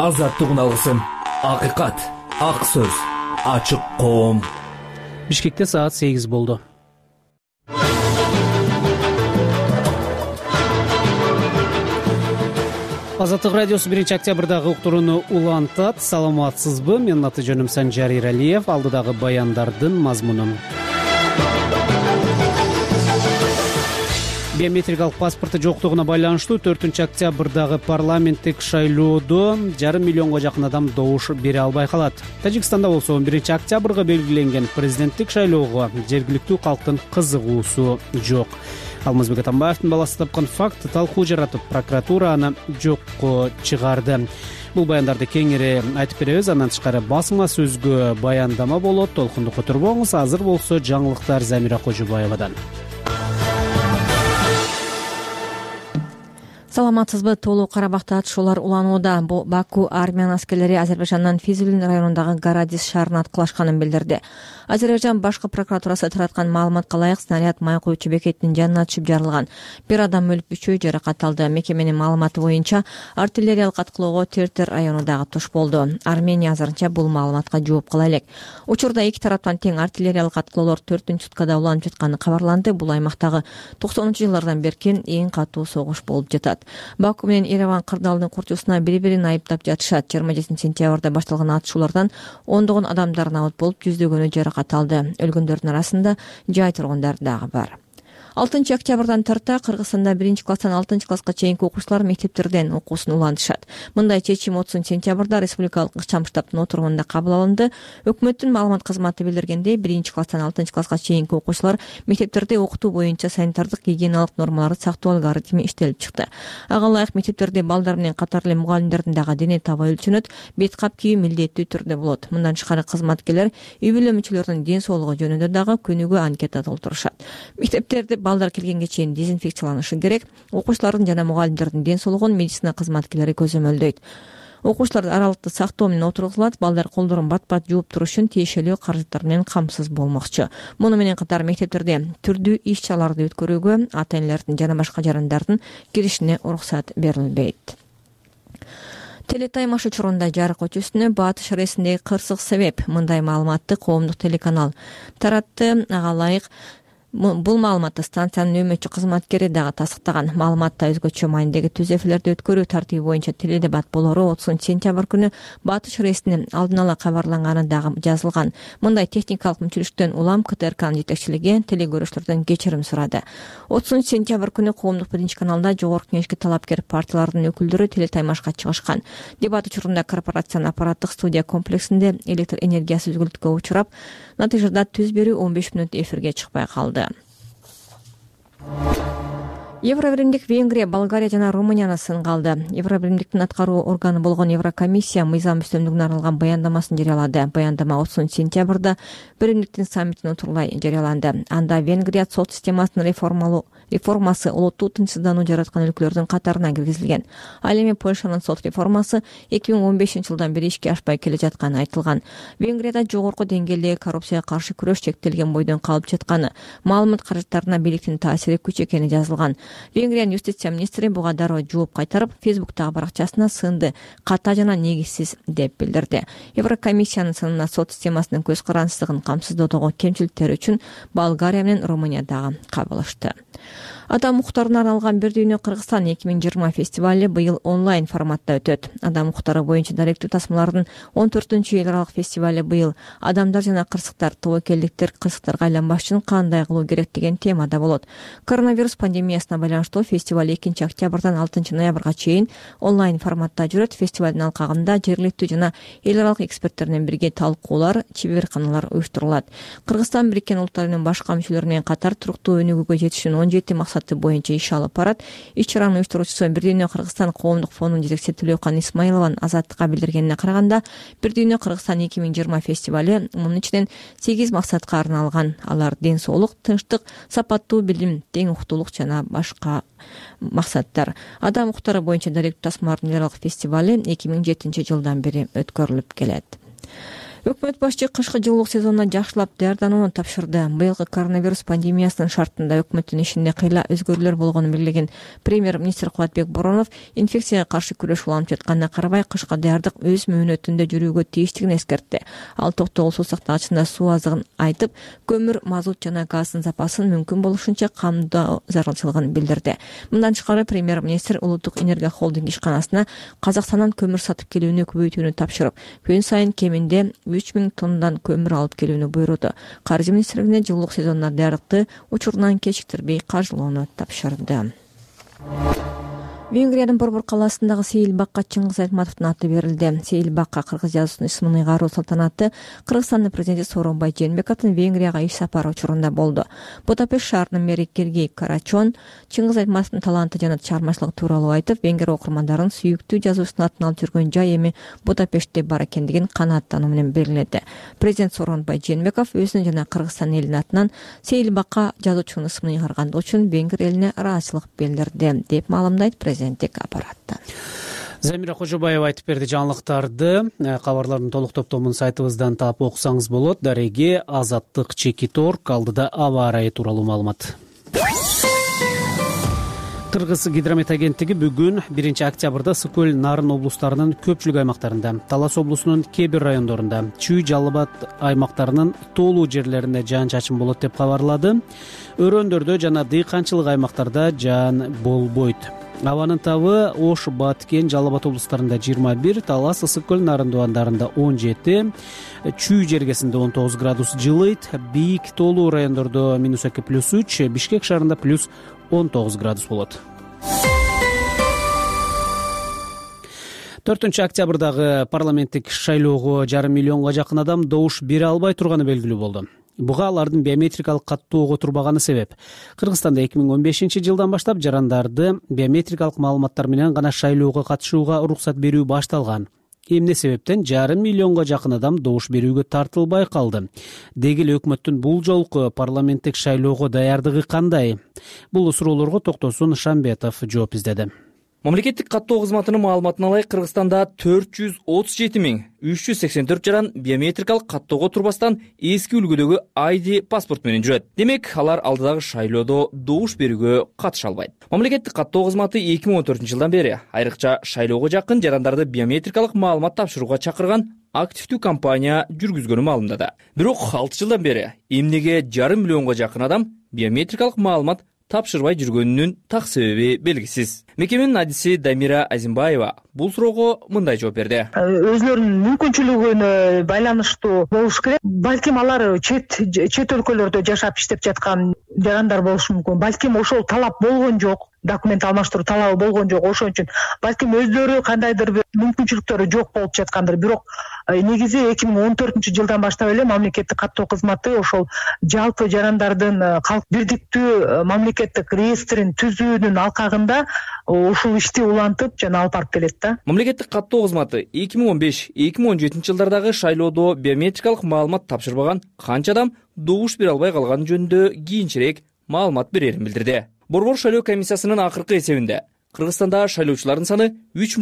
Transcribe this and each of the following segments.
азаттык алсын. Акыйкат, ак сөз, ачык коом. Бишкекте саат 8 болду. Азаттык радиосу 1 октябрдагы уктурууну улантат. Саламатсызбы? Менин аты жөнүм Санжар Иралиев. Алдыдагы баяндардын мазмунун. Биометрикалык паспорту жоктугуна байланыштуу 4 октябрдагы парламенттик шайлоодо 1,5 миллионго жакын адам добуш бере албай калат. Тажикстанда болсо 1 октябрга белгиленген президенттик шайлоого жергиликтүү калктын кызыгуусу жок. Алмазбек Атамбаевдин баласы тапкан факт талкуу жаратып, прокуратура аны жокко чыгарды. Бул баяндарды кеңири айтып беребиз. Андан тышкары басма сөзгө баяндама болот. Толкунду которбоңуз. Азыр болсо жаңылыктар Замира Кожубаевадан. Саламатсызбы? Толуу Карабакта атышуулар уланууда. Баку армиян аскерлери Азербайжандын Физулин районундагы Гарадис шаарын аткылашканын билдирди. Азербайжан башкы прокуратурасы тараткан маалыматка ылайык снаряд май куючу бекетинин жанына түшүп жарылган. Бир адам өлүп, 3 жаракат алды. Мекеменин маалыматы боюнча артиллериялык аткылоого Тертер районундагы туш болду. Армения азырынча бул маалыматка жооп кыла элек. Учурда эки тараптан тең артиллериялык аткылоолор 4-суткада уланып жатканы кабарланды. Бул аймактагы 90-жылдардан берки эң катуу согуш болуп жатат. Баку менен Ереван кырдаалдын курчусуна бири-бирин айыптап жатышат. 27-сентябрда башталган атышуулардан ондогон адамдар набыт болуп, жүздөгөнү жаракат алды. Өлгөндөрдүн арасында жай тургундар дагы бар. 6 октябрдан тарта Кыргызстанда 1-класстан 6-класска чейинки окуучулар мектептерден окуусун улантышат. Мындай чечим 30-сентябрда Республикалык ыкчам штабтын отурумунда кабыл алынды. Өкмөттүн маалымат кызматы билдиргендей, 1-класстан 6-класска чейинки окуучулар мектептерде окутуу боюнча санитардык гигиеналык нормаларды сактоо алгоритми иштелип чыкты. Ага ылайык мектептерде балдар менен катар эле мугалимдердин дагы дене табы өлчөнөт, бет кап кийүү милдеттүү түрдө болот. Мындан тышкары кызматкерлер үй бүлө мүчөлөрүнүн ден соолугу жөнүндө дагы күнүгө анкета толтурушат. Мектептерде балдар келгенге чейин дезинфекцияланышы керек. Окуучулардын жана мугалимдердин ден соолугун медицина кызматкерлери көзөмөлдөйт. Окуучулар аралыкты сактоо менен отургузулат. Балдар колдорун бат-бат жууп туруш үчүн тиешелүү каражаттар менен камсыз болмокчу. Муну менен катар мектептерде түрдүү иш-чараларды өткөрүүгө ата-энелердин жана башка жарандардын киришине уруксат берилбейт. Телетаймаш учурунда жарык өчүүсүнө Батыш РСиндеги кырсык себеп. Мындай маалыматты коомдук телеканал таратты. Ага ылайык бул маалыматты станциянын нөмөчү кызматкери дагы тастыктаган. Маалыматта өзгөчө маанидеги түз эфирлерди өткөрүү тартиби боюнча теледебат болору 30-сентябрь күнү Батыш РСинин алдын ала кабарланганы дагы жазылган. Мындай техникалык мүчүлүктөн улам КТРКнын жетекчилиги телекөрүүчүлөрдөн кечирим сурады. 30-сентябрь күнү коомдук 1-каналда жогорку кеңешке талапкер партиялардын өкүлдөрү телетаймашка чыгышкан. Дебат учурунда корпорациянын аппараттык студия комплексинде электр энергиясы үзгүлтүккө учурап, натыйжада түз берүү 15 мүнөт эфирге чыкпай калды. Евробиримдик Венгрия, Болгария жана Румынияны сынга алды. Евробиримдиктин аткаруу органы болгон Еврокомиссия мыйзам үстөмдүгүнө арналган баяндамасын жарыялады. Баяндама 30-сентябрда биримдиктин саммитине отурлай жарыяланды. Анда Венгрия сот системасынын реформасы олуттуу тынчсыздануу жараткан өлкөлөрдүн катарына киргизилген. Ал эми Польшанын сот реформасы 2015-жылдан бери ишке ашпай келе жатканы айтылган. Венгрияда жогорку деңгээлдеги коррупцияга каршы күрөш чектелген бойдон калып жатканы, маалымат каражаттарына бийликтин таасири күч экени жазылган. Венгриянын юстиция министри буга дароо жооп кайтарып, Фейсбуктагы баракчасына сынды ката жана негизсиз деп билдирди. Еврокомиссиянын сынына сот системасынын көз карансыздыгын камсыздоодогу кемчиликтери үчүн Болгария менен Румыния дагы кабылышты. Адам укуктарына арналган Бир дүйнө Кыргызстан 2020 фестивали быйыл онлайн форматта өтөт. Адам укуктары боюнча даректүү тасмалардын 14-эл аралык фестивали быйыл адамдар жана кырсыктар, тобокелдиктер кырсыктарга айланбаш үчүн кандай кылуу керек деген темада болот. Коронавирус пандемиясына байланыштуу фестиваль 2 октябрдан 6 ноябрга чейин онлайн форматта жүрөт. Фестивалдын алкагында жергиликтүү жана эл аралык эксперттер менен бирге талкуулар, чеберканалар уюштурулат. Кыргызстан Бириккен Улуттарынын башка мүчөлөрү менен катар туруктуу өнүгүүгө жетишүүнүн 17 максаты боюнча иш алып барат. Иш-чаранын уюштуруучусу Бир дүйнө Кыргызстан коомдук фондунун жетекчиси Төлөкан Исмаилованын Азаттыкка билдиргенине караганда, Бир дүйнө Кыргызстан 2020 фестивали мунун ичинен 8 максатка арналган. Алар ден соолук, тынчтык, сапаттуу билим, тең укуктуулук жана башка максаттар. Адам укуктары боюнча даректүү тасмалардын аралык фестивали 2007-жылдан бери өткөрүлүп келет. Өкмөт башчы кышкы жылуулук сезонуна жакшылап даярданууну тапшырды. Быйылкы коронавирус пандемиясынын шартында өкмөттүн ишинде кыйла өзгөрүүлөр болгонун белгилеген премьер-министр Кубатбек Боронов инфекцияга каршы күрөш уланып жатканына карабай кышка даярдык өз мөөнөтүндө жүрүүгө тийиштигин эскертти. Ал токтогул суу сактагычында суу азыгын айтып, көмүр, мазут жана газдын запасын мүмкүн болушунча камдоо зарылчылыгын билдирди. Мындан тышкары премьер-министр Улуттук энергия холдинг ишканасына Казакстандан көмүр сатып келүүнү көбөйтүүнү тапшырып, күн сайын кеминде 3000 тоннадан көмүр алып келүүнү буйруду. Каржы министрлигине жылуулук сезонуна даярдыкты учурунан кечиктирбей каржылоону тапшырды. Венгриянын Борбор калаасындагы Сейил бакка Чыңгыз Айтматовдун аты берилди. Сейил бакка кыргыз жазуусунун исмин ыйгаруу салтанаты Кыргызстандын президенти Сооронбай Жээнбековдун Венгрияга иш сапары учурунда болду. Будапешт шаарынын мэри Сергей Карачон Чыңгыз Айтматовдун таланты жана чыгармачылыгы тууралуу айтып, венгер окурмандарын сүйүктүү жазуучунун атын алып жүргөн жай эми Будапештте бар экендигин канааттануу менен белгиледи. Президент Сооронбай Жээнбеков өзүнүн жана Кыргызстан элинин атынан Сейил бакка жазуучунун исмин ыйгаргандыгы үчүн венгер элине ыраазычылык билдирди, деп маалымдайт президенттик аппараттан. Замира Кожобаева айтып берди жаңылыктарды. Кабарлардын толук топтомун сайтыбыздан таап окусаңыз болот. Дареге Азаттык Чекиторг алдыда аба ырайы тууралуу маалымат. Кыргыз гидромет агенттиги бүгүн 1-октябрда Ысык көл, Нарын облустарынын көпчүлүк аймактарында, Талас облусунун кээ бир райондорунда, Чүй, Жалал Абад аймактарынын тоолуу жерлеринде жаан-чачын болот деп кабарлады. Өрөөндөрдө жана дыйканчылык аймактарда жаан болбойт. Абанын табы Ош, Баткен, Жалал Абад облустарында 21, Талас, Ысык көл, Нарын дубандарында 17, Чүй жергесинде 19 градус жылыйт. Бийик тоолуу райондордо -2 +3, Бишкек шаарында +19 градус болот. 4-октябрдагы парламенттик шайлоого 1,5 миллионго жакын адам добуш бере албай турганы белгилүү болду. Буга алардын биометрикалык каттоого турбаганы себеп. Кыргызстанда 2015-жылдан баштап жарандарды биометрикалык маалыматтар менен гана шайлоого катышууга уруксат берүү башталган. Эмне себептен 1,5 миллионго жакын адам добуш берүүгө тартылбай калды? Деги эле өкмөттүн бул жолку парламенттик шайлоого даярдыгы кандай? Бул суроолорго Токтосун Шамбетов жооп издеди. Мамлекеттик каттоо кызматынын маалыматына ылайык Кыргызстанда 437.384 жаран биометрикалык каттоого турбастан эски үлгүдөгү ID паспорт менен жүрөт. Демек, алар алдыдагы шайлоодо добуш берүүгө катыша албайт. Мамлекеттик каттоо кызматы 2014-жылдан бери айрыкча шайлоого жакын жарандарды биометрикалык маалымат тапшырууга чакырган активдүү кампания жүргүзгөнү маалымдады. Бирок 6 жылдан бери эмнеге 1,5 миллионго жакын адам биометрикалык маалымат тапшырбай жүргөнүнүн так себеби белгисиз. Мекеменин адиси Дамира Азимбаева бул суроого мындай жооп берди. Өзлөрүнүн мүмкүнчүлүгүнө байланыштуу болуш керек. Балким алар чет өлкөлөрдө жашап иштеп жаткан жарандар болушу мүмкүн. Балким ошол талап болгон жок. Документ алмаштыруу талабы болгон жок. Ошон үчүн балким өздөрү кандайдыр бир мүмкүнчүлүктөрү жок болуп жаткандыр. Бирок негизи 2014-жылдан баштап эле мамлекеттик каттоо кызматы ошол жалпы жарандардын калк бирдиктүү мамлекеттик реестрин түзүүнүн алкагында ушул ишти улантып жана алып барып келет да. Мамлекеттик каттоо кызматы 2015-2017 жылдардагы шайлоодо биометрикалык маалымат тапшырбаган канча адам добуш бере албай калганы жөнүндө кийинчерээк маалымат берерин билдирди. Борбор шайлоо комиссиясынын акыркы эсебинде Кыргызстанда шайлоочулардын саны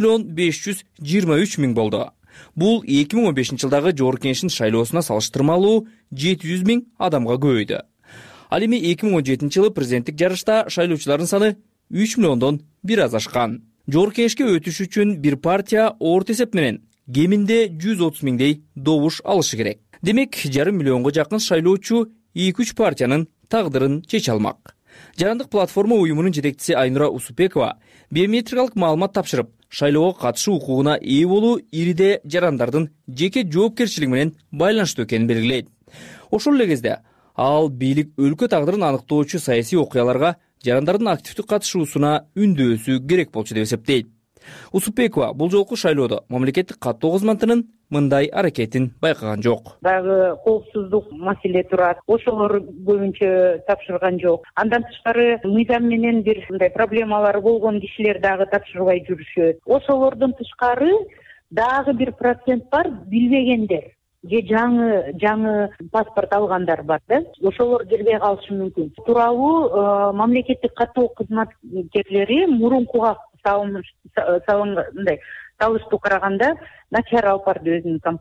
3,523,000 болду. Бул 2015 жылдагы Жогорку Кеңештин шайлоосуна салыштырмалуу 700,000 адамга көбөйдү. Ал эми 2017 жылы президенттик жарышта шайлоочулардын саны 3 миллиондон бир аз ашкан. Жогорку Кеңешке өтүш үчүн бир партия орто эсеп менен кеминде 130,000 добуш алышы керек. Демек, 1,5 миллионго жакын шайлоочу 2-3 партиянын тагдырын чече алмак. Жарандык платформа уюмунун жетекчиси Айнура Усупекова биометрикалык маалымат тапшырып, шайлоого катышуу укугуна ээ болуу ириде жарандардын жеке жоопкерчилиги менен байланыштуу экенин белгилейт. Ошол эле кезде ал бийлик өлкө тагдырын аныктоочу саясий окуяларга жарандардын активдүү катышуусуна үндөсү керек болчу деп эсептейт. Усупекова бул жолку шайлоодо мамлекеттик каттоо кызматынын мындай аракетин байкаган жок. Дагы коопсуздук маселе турат. Ошолор көбүнчө тапшырган жок. Андан тышкары мыйзам менен бир мындай проблемалары болгон кишилер дагы тапшырбай жүрүшөт. Ошолордон тышкары дагы бир процент бар, билбегендер. Же жаңы паспорт алгандар бар да. Ошолор кирбей калышы мүмкүн. Тууралуу мамлекеттик каттоо кызматкерлери мурункуга салыштуу караганда начар алып барды өзүнүн компания.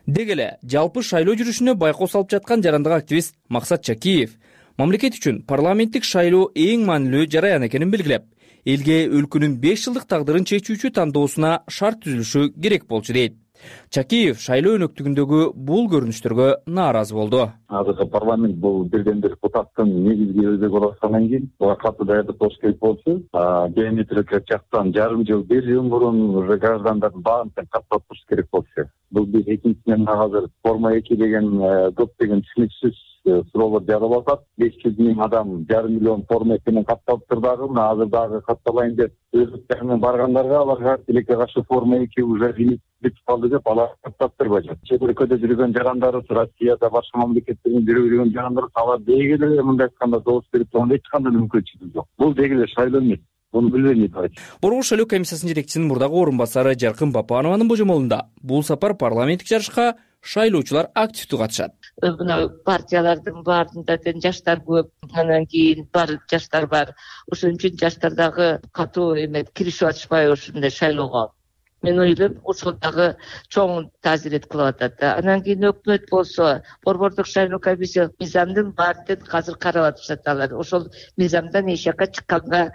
Деги эле жалпы шайлоо жүрүшүнө байкоо салып жаткан жарандык активист Максат Чакиев мамлекет үчүн парламенттик шайлоо эң маанилүү жараян экенин белгилеп, элге өлкөнүн 5 жылдык тагдырын чечүүчү тандоосуна шарт түзүлүшү керек болчу дейт. Чакиев шайлоо өнөктүгүндөгү бул көрүнүштөргө нааразы болду. Азыркы парламент бул бирден бир депутаттын негизги өзөгү болуп аткандан кийин буга катуу даярдык болуш керек болчу. Геометрик жактан жарым жыл, 1 жыл мурун уже граждандардын баарын каттап туруш керек болчу. Бул бир. Экинчиден азыр форма 2 деген көптөгөн түшүнүксүз суроолор жаралып атат. 500 миң адам жарым миллион форма менен катталыптыр дагы. Мына азыр дагы катталайын деп өздүк менен баргандарга аларга тилекке каршы форма 2 уже бүтүп калды деп алар каттаптыр бажат. Чет өлкөдө жүргөн жарандарыбыз, Россияда башка мамлекеттерден жүргөн жарандарыбыз алар деги эле мындай айтканда добус берип турганда эч кандай мүмкүнчүлүк жок. Бул деги эле шайлоо эмес. Буну билбейм. Борбор шайлоо комиссиясынын жетекчисинин мурдагы орун басары Жаркын Бапанованын божомолунда бул сапар парламенттик жарышка шайлоочулар активдүү катышат. Мына партиялардын баарында тең жаштар көп, андан кийин бар жаштар бар. Ошон үчүн жаштар дагы катуу киришип атышпайбы ушундай шайлоого. Мен ойлойм, ошол дагы чоң таасир кылып атат да. Андан кийин өкмөт болсо, борбордук шайлоо комиссия мыйзамдын баарын азыр карап атышат алар. Ошол мыйзамдан эч жака чыкканга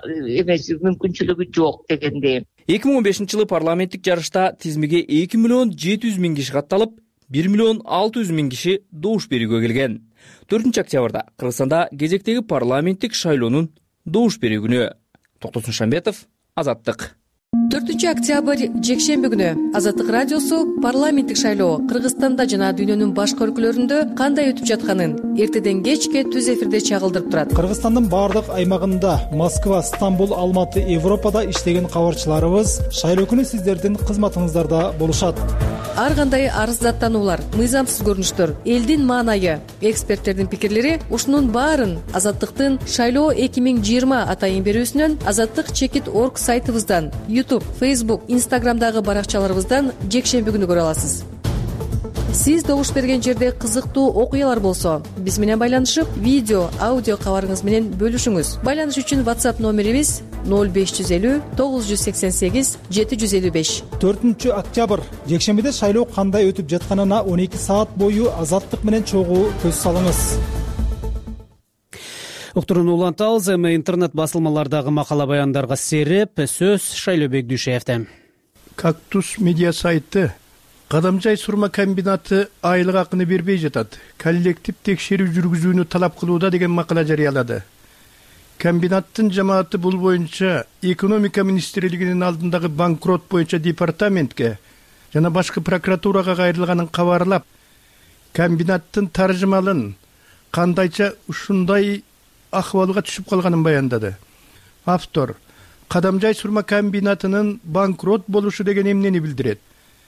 эмес мүмкүнчүлүгү жок дегендей. 2015-жылы парламенттик жарышта тизмеге 2 миллион 700 миң киши катталып, 1 миллион 600 миң киши добуш берүүгө келген. 4-октябрда Кыргызстанда кезектеги парламенттик шайлоонун добуш берүү күнү. Токтосун Шамбетов, Азаттык. 4-октябрь жекшемби күнү Азаттык радиосу парламенттик шайлоо Кыргызстанда жана дүйнөнүн башка өлкөлөрүндө кандай өтүп жатканын эртеден кечке түз эфирде чагылдырып турат. Кыргызстандын баардык аймагында, Москва, Стамбул, Алматы, Европада иштеген кабарчыларыбыз шайлоо күнү сиздердин кызматыңыздарда болушат. Ар кандай арыздаттануулар, мыйзамсыз көрүнүштөр, элдин маанайы, эксперттердин пикирлери ушунун баарын Азаттыктын шайлоо 2020 атайын берүүсүнөн azattik.org сайтыбыздан, YouTube, Facebook, Instagramдагы баракчаларыбыздан жекшемби күнү көрө аласыз. Сиз добуш берген жерде кызыктуу окуялар болсо, биз менен байланышып, видео, аудио кабарыңыз менен бөлүшүңүз. Байланыш үчүн WhatsApp номерибиз 0550 988 755. 4-октябрь жекшембиде шайлоо кандай өтүп жатканына 12 саат бою Азаттык менен чогуу көз салыңыз. Уктурууну улантабыз. Эми интернет басылмалардагы макала баяндарга сереп сөз Шайлообек Дүйшеевде. Кактус медиа сайты Кадамжай сурма комбинаты айлык акыны бербей жатат. Коллектив текшерүү жүргүзүүнү талап кылууда деген макала жарыялады. Комбинаттын жамааты бул боюнча экономика министрлигинин алдындагы банкрот боюнча департаментке жана башкы прокуратурага кайрылганын кабарлап, комбинаттын таржымалын кандайча ушундай ахвалга түшүп калганын баяндады. Автор Кадамжай сурма комбинатынын банкрот болушу деген эмнени билдирет?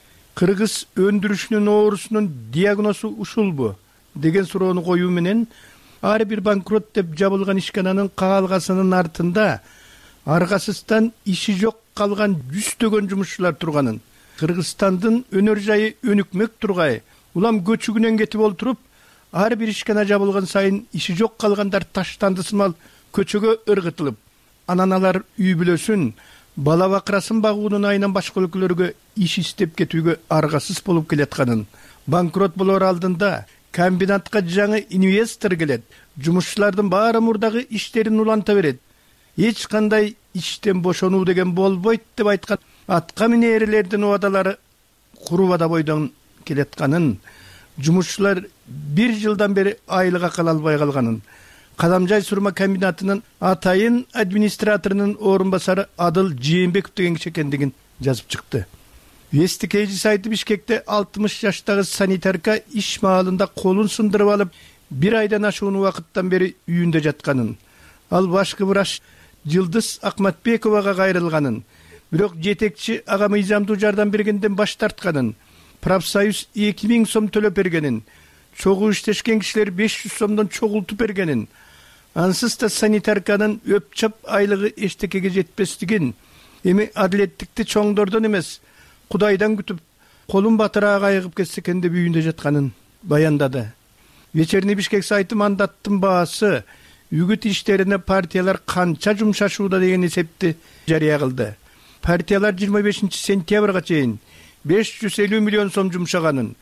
Кыргыз өндүрүшүнүн оорусунун диагнозу ушулбу деген суроону коюу менен ар бир банкрот деп жабылган ишкананын каалгасынын артында аргасыздан иши жок калган жүздөгөн жумушчулар турганын, Кыргызстандын өнөр жайы өнүкмөк тургай, улам көчүгүнөн кетип олтуруп, ар бир ишкана жабылган сайын иши жок калгандар таштанды сымал көчөгө ыргытылып, анан алар үй бүлөсүн, бала бакырасын багуунун айынан башка өлкөлөргө иш издеп кетүүгө аргасыз болуп келатканын, банкрот болор алдында комбинатка жаңы инвестор келет, жумушчулардын баары мурдагы иштерин уланта берет, эч кандай иштен бошонуу деген болбойт деп айткан атка минээрлердин убадалары куру убада бойдон келатканын, жумушчулар 1 жылдан бери айлык акы ала албай калганын, Кадамжай сурма комбинатынын атайын администраторунун орун басары Адыл Жээнбеков деген киши экендигин жазып чыкты. Вестик эжи сайты Бишкекте 60 жаштагы санитарка иш маалында колун сындырып алып, 1 айдан ашуун убакыттан бери үйүндө жатканын, ал башкы врач Жылдыз Акматбековага кайрылганын, бирок жетекчи ага мыйзамдуу жардам бергенден баш тартканын, профсоюз 2000 сом төлөп бергенин, чогуу иштешкен кишилер 500 сомдон чогултуп бергенин, ансыз да санитарканын өпчап айлыгы эчтекеге жетпестигин, эми адилеттикти чоңдордон эмес, Кудайдан күтүп, колун батыраа кайгып кетсе экен деп үйүндө жатканын баяндады. Вечерний Бишкек сайты мандаттын баасы үгүт иштерине партиялар канча жумшашууда деген эсепти жарыя кылды. Партиялар 25 сентябрга чейин 550 миллион сом жумшаганын,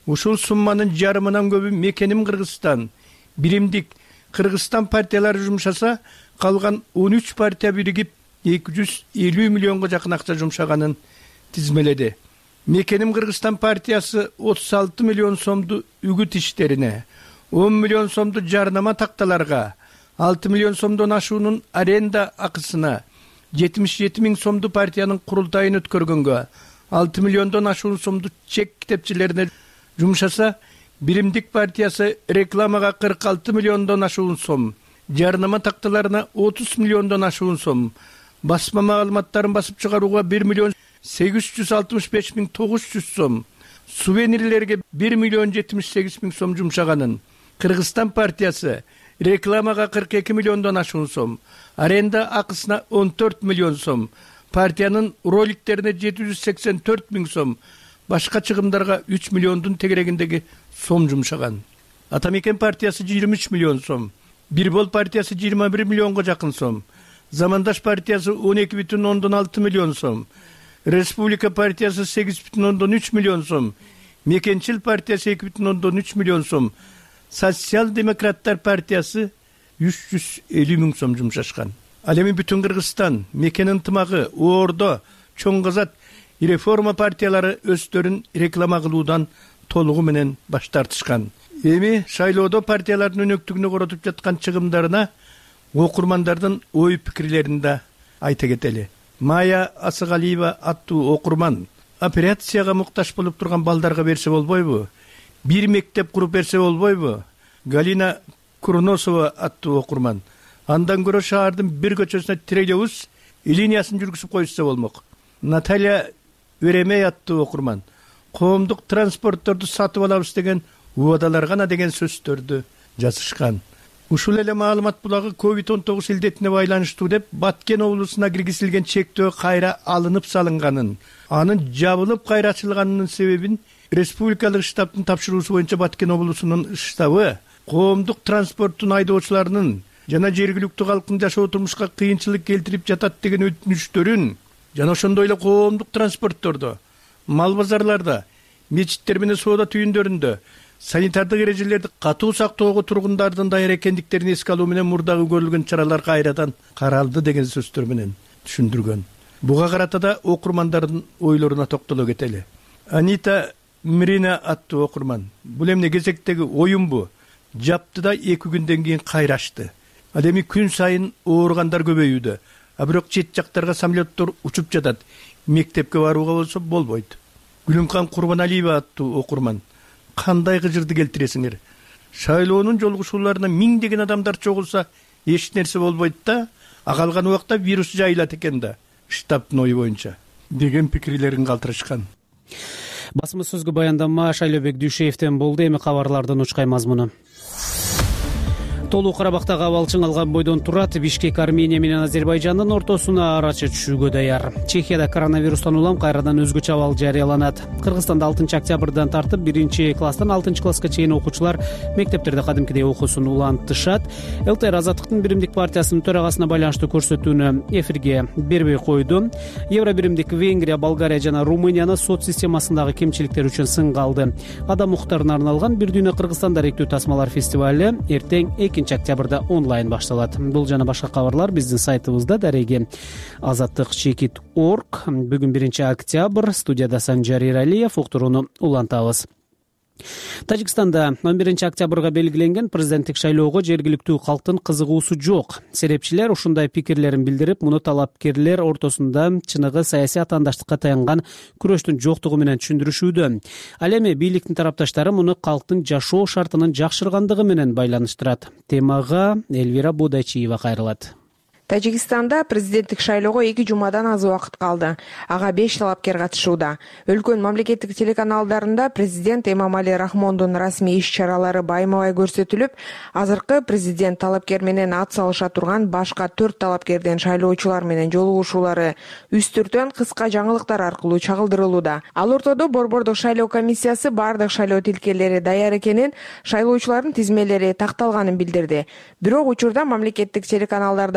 Ушул сумманын жарымынан көбү мекеним Кыргызстан, биримдик Кыргызстан партиялары жумшаса, калган 13 партия биригип 250 миллионго жакын акча жумшаганын тизмеледи. Мекеним Кыргызстан партиясы 36 миллион сомду үгүт иштерине, 10 миллион сомду жарнама такталарга, 6 миллион сомдон ашуунун аренда акысына, 77 миң сомду партиянын курултайын өткөргөнгө, 6 миллиондон ашуун сомду чек китепчилерине жумшаса, биримдик партиясы рекламага 46 миллиондон ашуун сом, жарнама такталарына 30 миллиондон ашуун сом, басма маалыматтарын басып чыгарууга 1 миллион 865 миң 900 сом, сувенирлерге 1 миллион 78 миң сом жумшаганын, Кыргызстан партиясы рекламага 42 миллиондон ашуун сом, аренда акысына 14 миллион сом, партиянын роликтерине 784 миң сом, башка чыгымдарга 3 миллиондун тегерегиндеги сом жумшаган. Атамекен партиясы 23 миллион сом, Бирбол партиясы 21 миллионго жакын сом, Замандаш партиясы 12,6 миллион сом, Республика партиясы 8,3 миллион сом, Мекенчил партиясы 2,3 миллион сом, Социал-демократтар партиясы 350 миң сом жумшашкан. Ал эми бүтүн Кыргызстан, Мекен ынтымагы, Ордо, Чоң Казак реформа партиялары өздөрүн реклама кылуудан толугу менен баш тартышкан. Эми шайлоодо партиялардын өнөктүгүнө коротуп жаткан чыгымдарына окурмандардын ой пикирлерин да айта кетели. Майя Асыгалиева аттуу окурман операцияга муктаж болуп турган балдарга берсе болбойбу? Бир мектеп куруп берсе болбойбу? Галина Курносова аттуу окурман андан көрө шаардын бир көчөсүнө троллейбус линиясын жүргүзүп койса болмок. Наталья Веремей аттуу окурман коомдук транспортторду сатып алабыз деген убадалар гана деген сөздөрдү жазышкан. Ушул эле маалымат булагы COVID-19 илдетине байланыштуу деп Баткен облусуна киргизилген чектөө кайра алынып салынганын, анын жабылып кайра ачылганынын себебин республикалык штабтын тапшыруусу боюнча Баткен облусунун штабы коомдук транспорттун айдоочуларынын жана жергиликтүү калктын жашоо турмушка кыйынчылык келтирип жатат деген өтүнүчтөрүн жана ошондой эле коомдук транспорттордо, мал базарларда, мечиттер менен соода түйүндөрүндө санитардык эрежелерди катуу сактоого тургундардын даяр экендиктерин эске алуу менен мурдагы көрүлгөн чаралар кайрадан каралды деген сөздөр менен түшүндүргөн. Буга карата да окурмандардын ойлоруна токтоло кетели. Анита Мирина аттуу окурман бул эмне кезектеги оюнбу? Жаптыда 2 күндөн кийин кайрашты. Ал эми күн сайын ооругандар көбөйүүдө. А бирок чет жактарга самолеттор учуп жатат. Мектепке барууга болсо болбойт. Гүлүмкан Курбаналиева аттуу окурман кандай кыжырды келтиресиңер? Шайлоонун жолугушууларына миңдеген адамдар чогулса эч нерсе болбойт да, калган убакта вирус жайылат экен да. Штабтын ою боюнча деген пикирлерин калтырышкан. Басма сөзгө баяндама Шайлообек Дүйшеевден болду. Эми кабарлардын учкай мазмуну. Толуу Карабактагы абалчың алган бойдон турат. Бишкек Армения менен Азербайжандын ортосуна арачы түшүүгө даяр. Чехияда коронавирустан улам кайрадан өзгөчө абал жарыяланат. Кыргызстанда 6 октябрдан тартып 1-класстан 6-класска чейин окуучулар мектептерде кадимкидей окуусун улантышат. ЛТР Азаттыктын биримдик партиясынын төрагасына байланыштуу көрсөтүүнү эфирге бербей койду. Евро биримдик Венгрия, Болгария жана Румынияны соц системасындагы кемчиликтер үчүн сынга алды. Адам укуктарына арналган Бир дүйнө Кыргызстанда реттүү тасмалар фестивали эртең 2-октябрда онлайн башталат. Бул жана башка кабарлар биздин сайтыбызда дареги azattik.org. Бүгүн 1-октябрь. Студияда Санжар Иралиев. Уктурууну улантабыз. Тажикстанда 11-октябрга белгиленген президенттик шайлоого жергиликтүү калктын кызыгуусу жок. Серепчилер ушундай пикирлерин билдирип, муну талапкерлер ортосунда чыныгы саясий атаандаштыкка таянган күрөштүн жоктугу менен түшүндүрүшүүдө. Ал эми бийликтин тарапташтары муну калктын жашоо шартынын жакшыргандыгы менен байланыштырат. Темага Эльвира Будайчиева кайрылат. Тажикстанда президенттик шайлоого 2 жумадан аз убакыт калды. Ага 5 талапкер катышууда. Өлкөнүн мамлекеттик телеканалдарында президент Эмомали Рахмондун расмий иш-чаралары байма-бай көрсөтүлүп, азыркы президент талапкер менен ат салыша турган башка 4 талапкерден шайлоочулар менен жолугушуулары үстүртөн кыска жаңылыктар аркылуу чагылдырылууда. Ал ортодо Борбордук шайлоо комиссиясы бардык шайлоо тилкелери даяр экенин, шайлоочулардын тизмелери такталганын билдирди. Бирок учурда мамлекеттик телеканалдарда үстөмдүк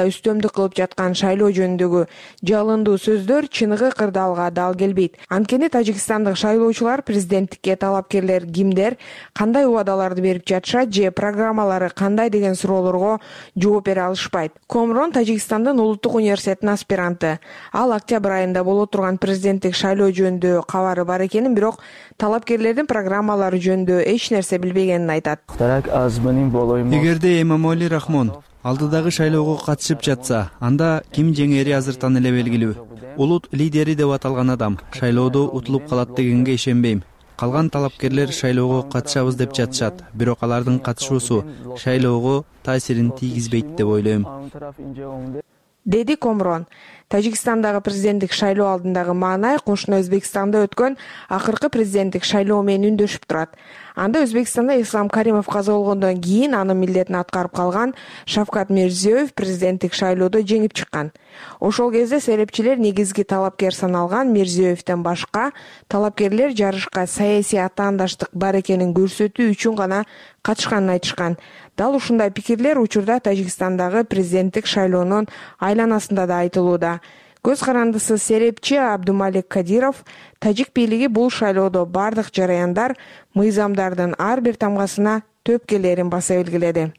коомдук кылып жаткан шайлоо жөнүндөгү жалындуу сөздөр чыныгы кырдаалга дал келбейт. Анткени тажикстандык шайлоочулар президенттикке талапкерлер кимдер, кандай убадаларды берип жатышат же программалары кандай деген суроолорго жооп бере алышпайт. Комрон Тажикстандын улуттук университетинин аспиранты. Ал октябрь айында боло турган президенттик шайлоо жөнүндө кабары бар экенин, бирок талапкерлердин программалары жөнүндө эч нерсе билбегенин айтат. Эгерде Эмомали Рахмон алдыдагы шайлоого катышып жатса, анда ким жеңери азыртан эле белгилүү. Улут лидери деп аталган адам шайлоодо утулуп калат дегенге ишенбейм. Калган талапкерлер шайлоого катышабыз деп жатышат, бирок алардын катышуусу шайлоого таасирин тийгизбейт деп ойлойм, деди Комрон. Тажикстандагы президенттик шайлоо алдындагы маанай кошуна Өзбекстанда өткөн акыркы президенттик шайлоо менен үндөшүп турат. Анда Өзбекстанда Ислам Каримов каза болгондон кийин анын милдетин аткарып калган Шавкат Мирзиёев президенттик шайлоодо жеңип чыккан. Ошол кезде серепчилер негизги талапкер саналган Мирзиёевден башка талапкерлер жарышка саясий атаандаштык бар экенин көрсөтүү үчүн гана катышканын айтышкан. Дал ушундай пикирлер учурда Тажикстандагы президенттик шайлоонун айланасында да айтылууда. Көз карандысы серепчи Абдумалик Кадиров тажик бийлиги бул шайлоодо бардык жараяндар, мыйзамдардын ар бир тамгасына төпкелерин баса белгиледи.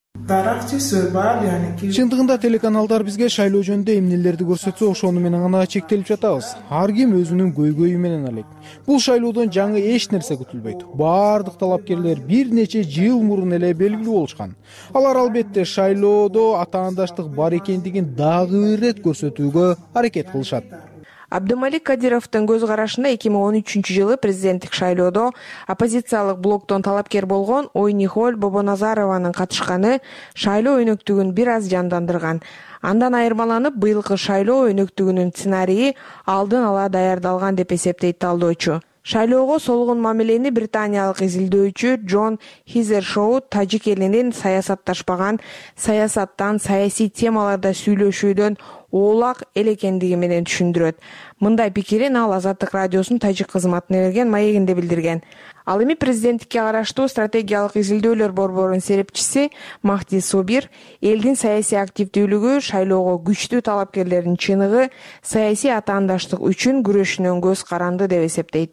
Чындыгында телеканалдар бизге шайлоо жөнүндө эмнелерди көрсөтсө, ошону менен гана чектелип жатабыз. Ар ким өзүнүн көйгөйү менен алек. Бул шайлоодон жаңы эч нерсе күтүлбөйт. Бардык талапкерлер бир нече жыл мурун эле белгилүү болушкан. Алар албетте шайлоодо атаандаштык бар экендигин дагы бир ирет көрсөтүүгө аракет кылышат. Абдумалик Кадировдун көз карашында 2013-жылы президенттик шайлоодо оппозициялык блоктон талапкер болгон Ойнихоль Бобоназарованын катышканы шайлоо өнөктүгүн бир аз жандандырган. Андан айырмаланып, быйылкы шайлоо өнөктүгүнүн сценарийи алдын ала даярдалган деп эсептейт талдоочу. Шайлоого солгун мамилени британиялык изилдөөчү Джон Хизершоу тажик элинин саясатташпаган, саясаттан, саясий темаларда сүйлөшүүдөн оолак эл экендиги менен түшүндүрөт. Мындай пикирин ал Азаттык радиосунун тажик кызматына берген маегинде билдирген. Ал эми президенттикке караштуу стратегиялык изилдөөлөр борборунун серепчиси Махди Собир элдин саясий активдүүлүгү шайлоого күчтүү талапкерлердин чыныгы саясий атаандаштык үчүн күрөшүнөн көз каранды деп эсептейт.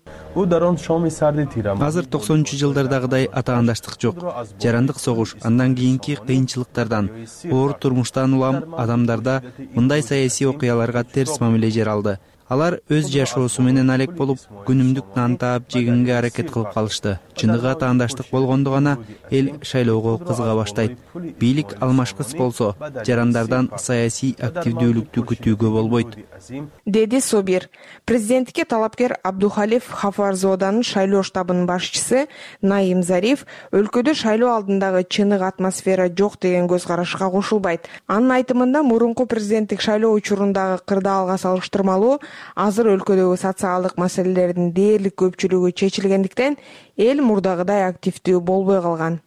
Азыр 90-жылдардагыдай атаандаштык жок. Жарандык согуш, андан кийинки кыйынчылыктардан, оор турмуштан улам адамдарда мындай саясий окуяларга терс мамиле жаралды. Алар өз жашоосу менен алек болуп, күнүмдүк нан таап жегенге аракет кылып калышты. Чыныгы атаандаштык болгондо гана эл шайлоого кызыга баштайт. Бийлик алмашкыс болсо, жарандардан саясий активдүүлүктү күтүүгө болбойт, деди Собир. Президенттикке талапкер Абдухалиф Хафарзоданын шайлоо штабынын башчысы Наим Зариф өлкөдө шайлоо алдындагы чыныгы атмосфера жок деген көз карашка кошулбайт. Анын айтымында мурунку президенттик шайлоо учурундагы кырдаалга салыштырмалуу азыр өлкөдөгү социалдык маселелердин дээрлик көпчүлүгү чечилгендиктен эл мурдагыдай активдүү болбой калган.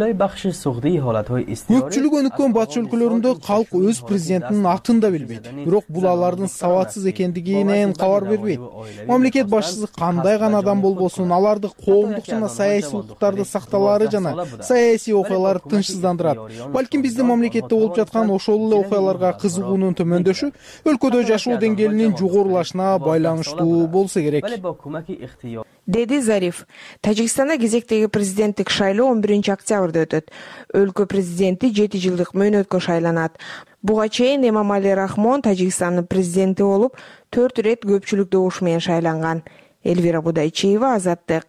Көпчүлүк өнүккөн батыш өлкөлөрүндө калк өз президентинин атын да билбейт. Бирок бул алардын сабатсыз экендигинен кабар бербейт. Мамлекет башчысы кандай гана адам болбосун, аларды коомдук жана саясий укуктарды сакталары жана саясий окуялар тынчсыздандырат. Балким биздин мамлекетте болуп жаткан ошол эле окуяларга кызыгуунун төмөндөшү өлкөдө жашоо деңгээлинин жогорулашына байланыштуу болсо керек, деди Зариф. Тажикстанда кезектеги президенттик шайлоо 11 октябрда өтөт. Өлкө президенти 7 жылдык мөөнөткө шайланат. Буга чейин Эмомали Рахмон Тажикстандын президенти болуп 4 ирет көпчүлүк добуш менен шайланган. Элвира Будайчиева, Азаттык.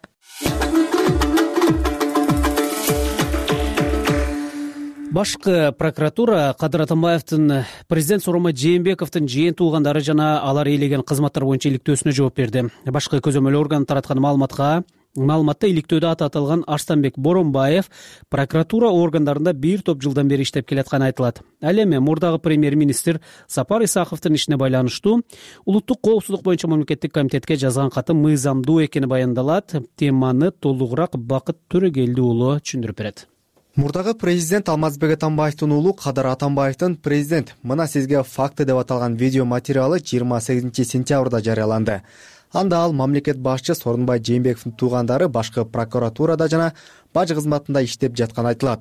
Башкы прокуратура Кадыр Атамбаевдин президент Сооронбай Жээнбековдун жээн туугандары жана алар ээлеген кызматтар боюнча иликтөөсүнө жооп берди. Башкы көзөмөл орган тараткан маалыматта иликтөөдө аты аталган Арстанбек Боронбаев прокуратура органдарында бир топ жылдан бери иштеп келатканы айтылат. Ал эми мурдагы премьер-министр Сапар Исаховдун ишине байланыштуу улуттук коопсуздук боюнча мамлекеттик комитетке жазган каты мыйзамдуу экени баяндалат. Теманы толугураак Бакыт Төрөгелди уулу түшүндүрүп берет. Мурдагы президент Алмазбек Атамбаевдин уулу Кадыр Атамбаевдин президент мына сизге факты деп аталган видео материалы 28 сентябрда жарыяланды. Анда ал мамлекет башчы Сооронбай Жээнбековдун туугандары башкы прокуратурада жана баж кызматында иштеп жатканы айтылат.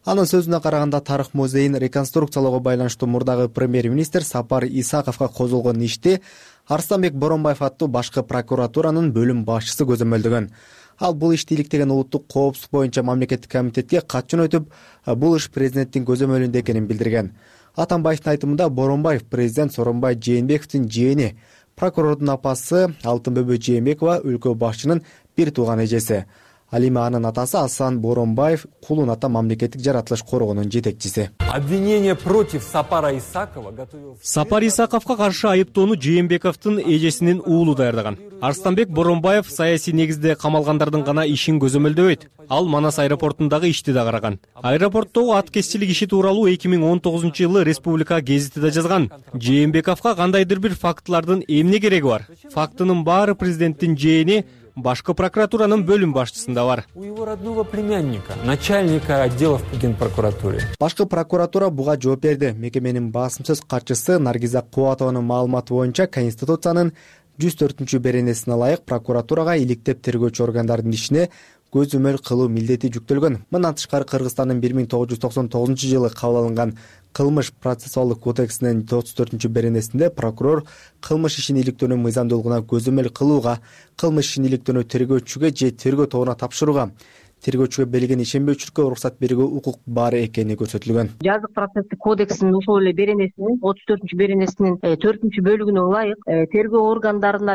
Анын сөзүнө караганда тарых музейин реконструкциялоого байланыштуу мурдагы премьер-министр Сапар Исаковго козулгон ишти Арыстанбек Боронбаев аттуу башкы прокуратуранын бөлүм башчысы көзөмөлдөгөн. Ал бул ишти иликтеген улуттук коопсуздук боюнча мамлекеттик комитетке кат жөнөтүп, бул иш президенттин көзөмөлүндө экенин билдирген. Атамбаевдин айтымында Боронбаев президент Сооронбай Жээнбековдун жээни, прокурордун апасы Алтын Бөбө Жээнбекова өлкө башчынын бир тууган эжеси. Ал эми анын атасы Асан Боронбаев Кулун ата мамлекеттик жаратылыш коргоонун жетекчиси. Обвинение против Сапара Исакова готовил. Сапар Исаковго каршы айыптоону Жээнбековдун эжесинин уулу даярдаган. Арыстанбек Боронбаев саясий негизде камалгандардын гана ишин көзөмөлдөбөйт. Ал Манас аэропортундагы ишти да караган. Аэропорттогу аткезчилик иши тууралуу 2019-жылы Республика гезитиде жазган. Жээнбековго кандайдыр бир фактылардын эмне кереги бар? Фактынын баары президенттин жээни, башкы прокуратуранын бөлүм башчысында бар. У его родного племянника, начальника отделов по генпрокуратуре. Башкы прокуратура буга жооп берди. Мекеменин басым сөз катчысы Наргиза Кубатованын маалыматы боюнча Конституциянын 104 беренесине ылайык прокуратурага иликтеп тергөөчү органдардын ишине көзөмөл кылуу милдети жүктөлгөн. Мындан тышкары Кыргызстандын 1999-жылы кабыл алынган кылмыш процессуалдык кодексинин 34 беренесинде прокурор кылмыш ишин иликтөөнүн мыйзамдуулугуна көзөмөл кылууга, кылмыш ишин иликтөөнү тергөөчүгө же тергөө тобуна тапшырууга, тергөөчүгө берилген ишенбөөчүлүккө уруксат берүүгө укук бар экени көрсөтүлгөн. Жазык процесстик кодексинин ошол эле беренесинин 34 беренесинин 4 бөлүгүнө ылайык тергөө органдарына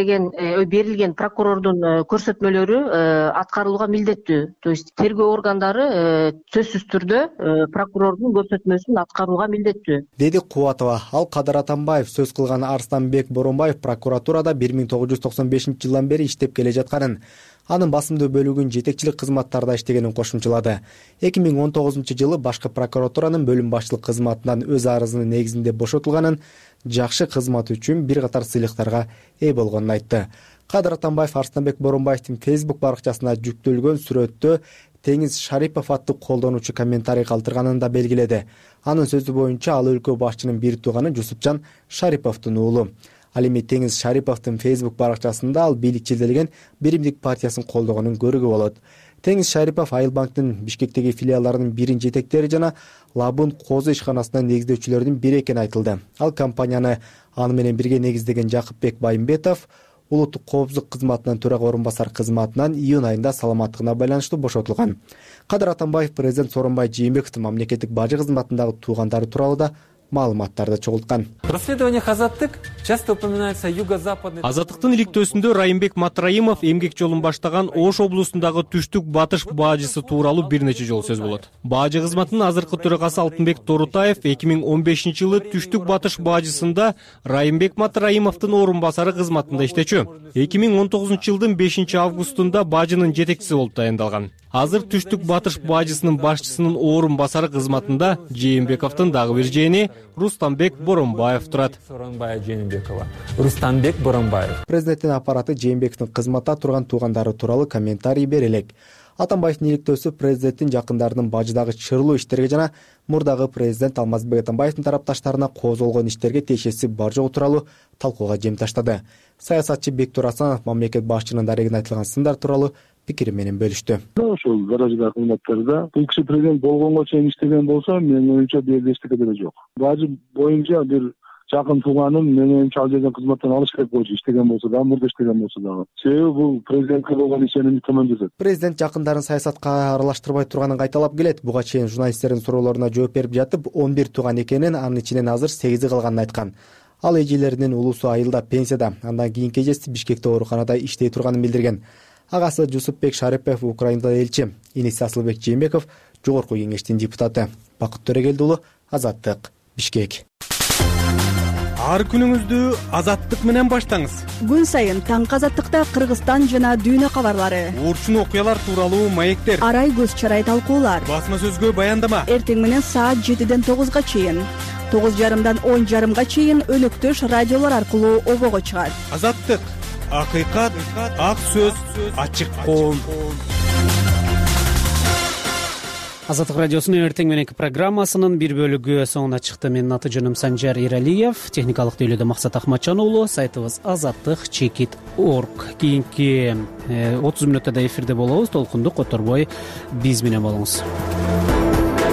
берилген прокурордун көрсөтмөлөрү аткарылууга милдеттүү. То есть тергөө органдары сөзсүз түрдө прокурордун көрсөтмөсүн аткарууга милдеттүү, деди Кубатова. Ал Кадыр Атамбаев сөз кылган Арыстанбек Боронбаев прокуратурада 1995-жылдан бери иштеп келе жатканын, анын басымдуу бөлүгүн жетекчилик кызматтарда иштегенин кошумчалады. 2019-жылы башкы прокуратуранын бөлүм башчылык кызматынан өз арызынын негизинде бошотулганын, жакшы кызмат үчүн бир катар сыйлыктарга ээ болгонун айтты. Кадыр Атамбаев Арыстанбек Боронбаевдин Facebook баракчасына жүктөлгөн сүрөттө Теңиз Шарипов аттуу колдонуучу комментарий калтырганын да белгиледи. Анын сөзү боюнча ал өлкө башчынын бир тууганы Жусупжан Шариповдун уулу. Ал эми Теңиз Шариповдун Facebook баракчасында ал бийликчилдеген Биримдик партиясын колдогонун көрүүгө болот. Теңиз Шарипов Айылбанктын Бишкектеги филиалдарынын бирин жетектери жана Лабун Козу ишканасынын негиздөөчүлөрүнүн бири экени айтылды. Ал компанияны аны менен бирге негиздеген Жакыпбек Байымбетов улуттук коопсуздук кызматынын төрага орун басар кызматынан июнь айында саламаттыгына байланыштуу бошотулган. Кадыр Атамбаев президент Сооронбай Жээнбековдун мамлекеттик бажы кызматындагы туугандары тууралуу да маалыматтарды чогулткан. В расследованиях Азаттык часто упоминается юго-западный. Азаттыктын иликтөөсүндө Райымбек Матраимов эмгек жолун баштаган Ош облусундагы түштүк батыш баажысы тууралуу бир нече жолу сөз болот. Баажы кызматынын азыркы төрагасы Алтынбек Торутаев 2015-жылы түштүк батыш баажысында Райымбек Матраимовдун орун басары кызматында иштечү. 2019-жылдын 5-августунда баажынын жетекчиси болуп таяндалган. Азыр түштүк батыш баажысынын башчысынын орун басары кызматында Жээнбековдун дагы бир жээни Рустамбек Боронбаев турат. Рустамбек Боронбаев. Президенттин аппараты Жээнбековдун кызматта турган туугандары тууралуу комментарий бере элек. Атамбаевдин иликтөөсү президенттин жакындарынын бажыдагы чырлуу иштерге жана мурдагы президент Алмазбек Атамбаевдин тарапташтарына козголгон иштерге тиешеси бар жогу тууралуу талкууга жем таштады. Саясатчы Бектур Асанов мамлекет башчынын дарегине айтылган сындар тууралуу пикири менен бөлүштү. Ошол гараждагы кызматтарда бул киши президент болгонго чейин иштеген болсо, менин оюмча бул жерде эчтеке деле жок. Бажы боюнча бир жакын тууганым менин оюмча ал жерден кызматтан алыш керек болчу, иштеген болсо да, мурда иштеген болсо дагы. Себеби бул президентке болгон ишенимди төмөндөтөт. Президент жакындарын саясатка аралаштырбай турганын кайталап келет. Буга чейин журналисттердин суроолоруна жооп берип жатып, 11 тууган экенин, анын ичинен азыр 8 калганын айткан. Ал эжелеринин улусу айылда пенсияда, андан кийинки эжеси Бишкекте ооруканада иштей турганын билдирген. Агасы Жусупбек Шарипов Украинада элчи, иниси Асылбек Жээнбеков жогорку кеңештин депутаты. Бакыт Төрөгелди уулу, Азаттык, Бишкек. Ар күнүңүздү Азаттык менен баштаңыз. Күн сайын таңкы Азаттыкта Кыргызстан жана дүйнө кабарлары, урчун окуялар тууралуу маектер, арай көз чарай талкуулар, басма сөзгө баяндама. Эртең менен саат 7-ден 9-га чейин, 9:30-дан 10:30-га чейин өнөктөш радиолор аркылуу обого чыгат. Азаттык, акыйкат, ак сөз, ачык коом. Азаттык радиосунун эртең мененки программасынын бир бөлүгү соңуна чыкты. Менин аты жөнүм Санжар Иралиев, техникалык тейлөөдө Максат Ахматжан уулу, сайтыбыз azattik.org. Кийинки 30 мүнөттө эфирде болобуз. Толкунду которбой биз менен болуңуз.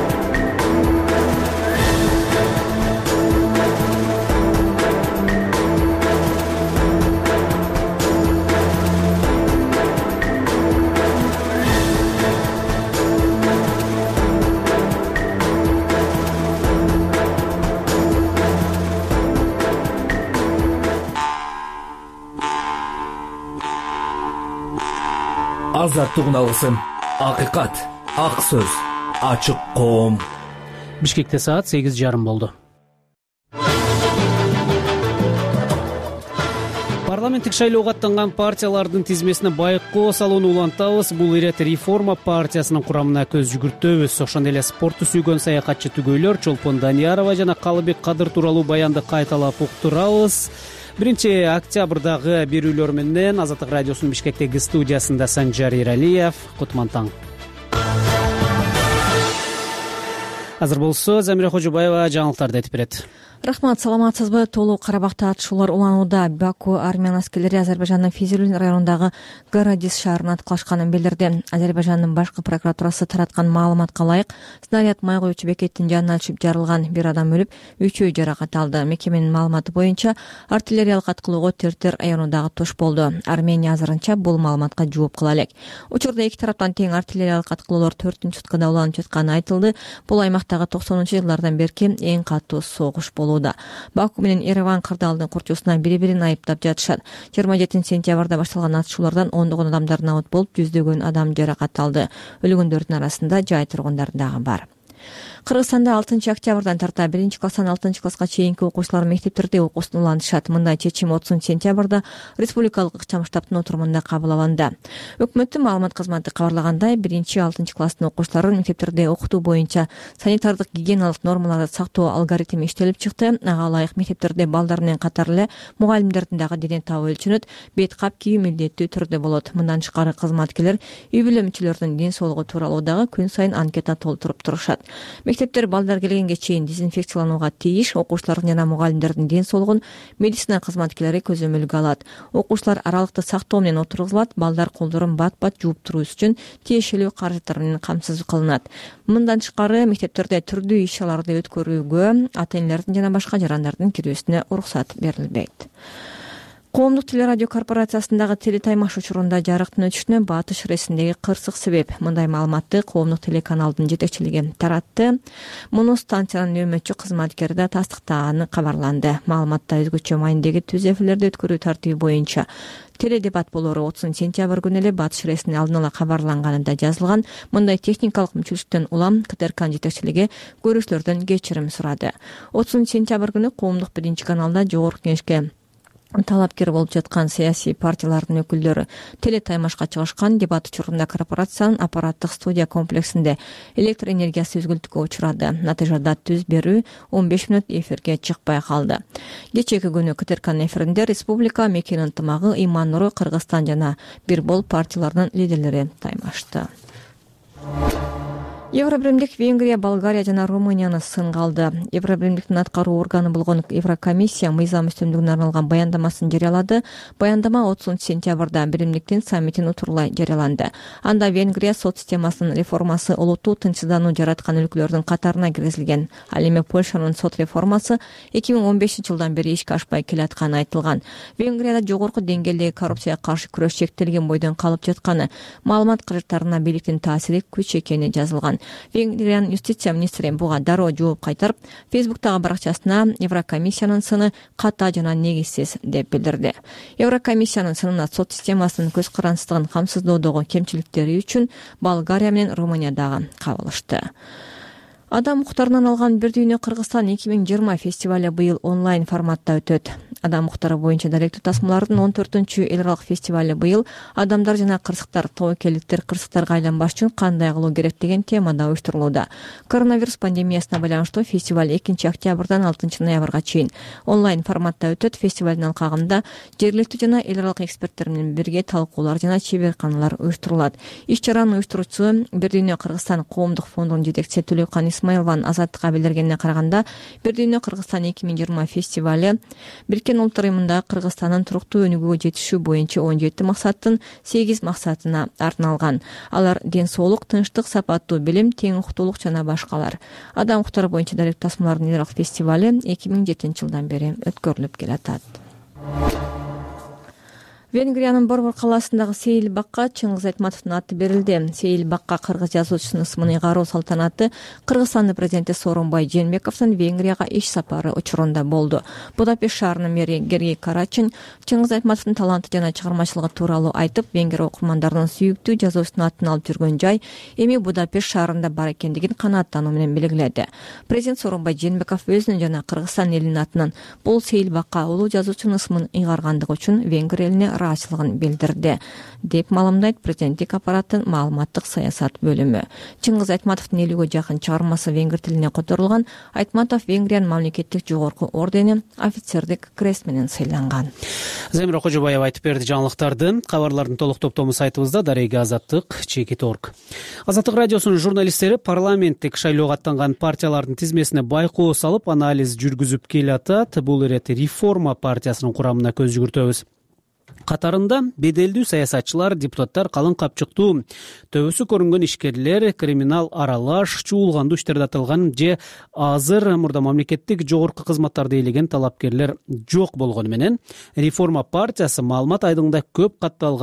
азаттык алгысым. Акыйкат, ак сөз, ачык коом. Бишкекте саат 8:30 болду. Парламенттик шайлоого аттанган партиялардын тизмесине байкоо салууну улантабыз. Бул ирет реформа партиясынын курамына көз жүгүртөбүз. Ошондой эле спорту сүйгөн саякатчы түгөйлөр Чолпон Даниярова жана Калыбек Кадыр тууралуу баянды кайталап уктурабыз. 1-октябрдагы берүүлөр менен Азаттык радиосунун Бишкектеги студиясында Санжар Эралиев. Кутман таң. Азыр болсо Замира Кожобаева жаңылыктарды айтып берет. Рахмат, саламатсызбы? Толуу Карабакта атышуулар уланууда. Баку армян аскерлери Азербайжандын Физулин районундагы Гарадис шаарын аткылашканын билдирди. Азербайжандын башкы прокуратурасы тараткан маалыматка ылайык, снаряд май коюучу бекеттин жанына түшүп жарылган, бир адам өлүп, 3 жаракат алды. Мекеменин маалыматы боюнча артиллериялык аткылоого Тертер районундагы туш болду. Армения азырынча бул маалыматка жооп кыла элек. Учурда эки тараптан тең артиллериялык аткылоолор 4-суткада уланып жатканы айтылды. Бул аймактагы 90-жылдардан берки эң катуу согуш болду. Баку менен Ереван кырдаалдын курчусуна бири-бирин айыптап жатышат. 27-сентябрда башталган атышуулардан ондогон адамдар набыт болуп, жүздөгөн адам жаракат алды. Өлгөндөрдүн арасында жай тургундар дагы бар. Кыргызстанда 6-октябрдан тарта 1-класстан 6-класска чейинки окуучулар мектептерде окуусун улантышат. Мындай чечим 30-сентябрда Республикалык ыкчам штабтын отурумунда кабыл алынды. Өкмөттүн маалымат кызматы кабарлагандай, 1-6 окуучуларын мектептерде окутуу боюнча санитардык гигиеналык нормаларды сактоо алгоритми иштелип чыкты. Ага ылайык мектептерде балдар менен катар эле мугалимдердин дагы дене табы өлчөнөт, бет кап кийүү милдеттүү түрдө болот. Мындан тышкары кызматкерлер үй бүлө мүчөлөрүнүн ден соолугу тууралуу дагы күн сайын анкета толтуруп турушат. Мектептер балдар келгенге чейин дезинфекцияланууга тийиш, окуучулардын жана мугалимдердин ден соолугун медицина кызматкерлери көзөмөлгө алат. Окуучулар аралыкты сактоо менен отургузулат, балдар колдорун бат-бат жууп туруу үчүн тиешелүү каражаттар менен камсыз кылынат. Мындан тышкары мектептерде түрдүү иш-чараларды өткөрүүгө ата-энелердин жана башка жарандардын кирүүсүнө уруксат берилбейт. Коомдук телерадио корпорациясындагы телетаймаш учурунда жарыктын өтүшүнө батыш ресиндеги кырсык себеп. Мындай маалыматты коомдук телеканалдын жетекчилиги таратты. Муну станциянын нөөмөтчү кызматкери да тастыктаганы кабарланды. Маалыматта өзгөчө майындеги түз эфирлерди өткөрүү тартиби боюнча теледебат болору 30-сентябрь күнү эле батыш ресине алдын ала кабарланганы да жазылган. Мындай техникалык мүчүлүктөн улам КТРКнын жетекчилиги көрүүчүлөрдөн кечирим сурады. 30-сентябрь күнү коомдук 1-каналда жогорку кеңешке талапкер болуп жаткан саясий партиялардын өкүлдөрү телетаймашка чыгышкан. Дебат учурунда корпорациянын аппараттык студия комплексинде электр энергиясы үзгүлтүккө учурады. Натыйжада түз берүү 15 мүнөт эфирге чыкпай калды. Кечээки күнү КТРКнын эфиринде республика, Мекенин ынтымагы, Иман Нуру, Кыргызстан жана Бир бол партияларынын лидерлери таймашты. Евробиримдик Венгрия, Болгария жана Румынияны сынга алды. Евробиримдиктин аткаруу органы болгон Еврокомиссия мыйзам үстөмдүгүнө арналган баяндамасын жарыялады. Баяндама 30-сентябрда биримдиктин саммитин утурлай жарыяланды. Анда Венгрия сот системасынын реформасы олуттуу тынчсыздануу жараткан өлкөлөрдүн катарына киргизилген. Ал эми Польшанын сот реформасы 2015-жылдан бери ишке ашпай келатканы айтылган. Венгрияда жогорку деңгээлдеги коррупцияга каршы күрөш чектелген бойдон калып жатканы, маалымат каражаттарына бийликтин таасири күч экени жазылган. Венгриянын юстиция министри буга дароо жооп кайтарып, Фейсбуктагы баракчасына Еврокомиссиянын сыны ката жана негизсиз деп билдирди. Еврокомиссиянын сынына сот системасынын көз карансыздыгын камсыздоодогу кемчиликтери үчүн Болгария менен Румыния дагы кабылышты. Адам укуктарынан алган бир дүйнө Кыргызстан 2020 фестивалы быйыл онлайн форматта өтөт. Адам укуктары боюнча даректүү тасмалардын 14-эл аралык фестивалы быйыл адамдар жана кырсыктар, тобокелдиктер кырсыктарга айланбаш үчүн кандай кылуу керек деген темада уюштурулууда. Коронавирус пандемиясына байланыштуу фестиваль 2-октябрдан 6-ноябрга чейин онлайн форматта өтөт. Фестивалдын алкагында жергиликтүү жана эл аралык эксперттер менен бирге талкуулар жана чеберканалар уюштурулат. Иш-чаранын уюштуруучусу Бир дүйнө Кыргызстан коомдук фондунун жетекчиси Төлөкан Исмаилованын Азаттыкка билдиргенине караганда, Бир дүйнө Кыргызстан 2020 фестивалы Бириккен Улуттар Уюмундагы Кыргызстандын туруктуу өнүгүүгө жетишүү боюнча 17 максаттын 8 максатына арналган. Алар ден соолук, тынчтык, сапаттуу билим, тең укуктуулук жана башкалар. Адам укуктары боюнча даректүү тасмалардын эл аралык фестивалы 2007-жылдан бери өткөрүлүп келатат. Венгриянын Борбор калаасындагы Сейил бакка Чыңгыз Айтматовдун аты берилди. Сейил бакка кыргыз жазуучусунун ысмын ыйгаруу салтанаты Кыргызстандын президенти Сооронбай Жээнбековдун Венгрияга иш сапары учурунда болду. Будапешт шаарынын мэри Гергей Карачин Чыңгыз Айтматовдун таланты жана чыгармачылыгы тууралуу айтып, венгер окурмандарынын сүйүктүү жазуучусунун атын алып жүргөн жай эми Будапешт шаарында бар экендигин канааттануу менен белгиледи. Президент Сооронбай Жээнбеков өзүнүн жана Кыргызстан элинин атынан бул Сейил бакка улуу жазуучунун ысмын ыйгаргандыгы үчүн венгер элине ыраазычылыгын билдирди деп маалымдайт президенттик аппараттын маалыматтык саясат бөлүмү. Чыңгыз Айтматовдун 50ге жакын чыгармасы венгер тилине которулган. Айтматов Венгриянын мамлекеттик жогорку ордени офицердик крест менен сыйланган. Замира Кожобаева айтып берди жаңылыктарды. Кабарлардын толук топтому сайтыбызда дареги azattik.org. Азаттык радиосунун журналисттери парламенттик шайлоого аттанган партиялардын тизмесине байкоо салып анализ жүргүзүп келатат. Бул ирет Реформа партиясынын курамына көз жүгүртөбүз. Катарында беделдүү саясатчылар, депутаттар, калың капчыктуу төбөсү көрүнгөн ишкерлер, криминал аралаш, чуулгандуу иштерде аталган же азыр мурда мамлекеттик жогорку кызматтарды ээлеген талапкерлер жок болгону менен Реформа партиясы маалымат айдыңында көп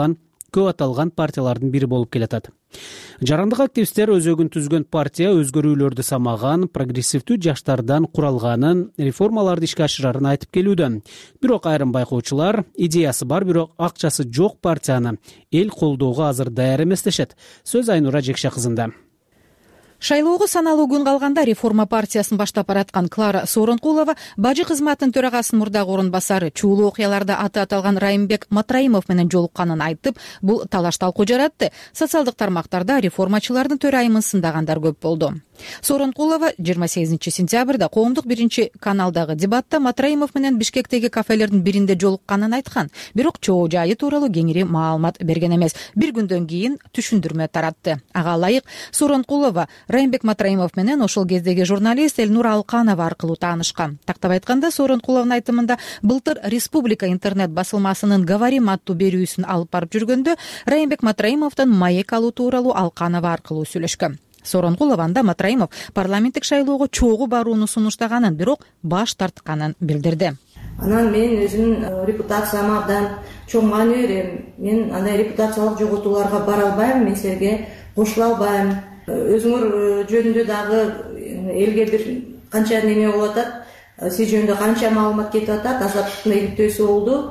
аталган партиялардын бири болуп келатат. Жарандык активисттер өзөгүн түзгөн партия өзгөрүүлөрдү самаган, прогрессивдүү жаштардан куралганын, реформаларды ишке ашырарын айтып келүүдө. Бирок айрым байкоочулар идеясы бар, бирок акчасы жок партияны эл колдоого азыр даяр эмес дешет. Сөз Айнура Жекше кызында. Шайлоого саналуу күн калганда Реформа партиясын баштап бараткан Клара Сооронкулова бажы кызматынын төрагасынын мурдагы орун басары чуулуу окуяларда аты аталган Райымбек Матраимов менен жолукканын айтып, бул талаш талкуу жаратты. Социалдык тармактарда реформачылардын төрайымын сындагандар көп болду. Сооронкулова 28 сентябрда коомдук биринчи каналдагы дебатта Матраимов менен Бишкектеги кафелердин биринде жолукканын айткан, бирок чоо жайы тууралуу кеңири маалымат берген эмес. Бир күндөн кийин түшүндүрмө таратты. Ага ылайык Сооронкулова Райымбек Матраимов менен ошол кездеги журналист Элнур Алканова аркылуу таанышкан. Тактап айтканда, Сооронкуловдун айтымында былтыр Республика интернет басылмасынын «Говорим» аттуу берүүсүн алып барып жүргөндө Райымбек Матраимовдон маек алуу тууралуу Алканова аркылуу сүйлөшкөн. Сооронкулованда Матраимов парламенттик шайлоого чогуу барууну сунуштаганын, бирок баш тартканын билдирди. Анан мен өзүмдүн репутациям абдан чоң маани берем. Мен андай репутациялык жоготууларга бара албайм, мен силерге кошула албайм. Өзүңөр жөнүндө дагы элге бир канча неме болуп атат, сиз жөнүндө канча маалымат кетип атат, азаттыктын иликтөөсү болду.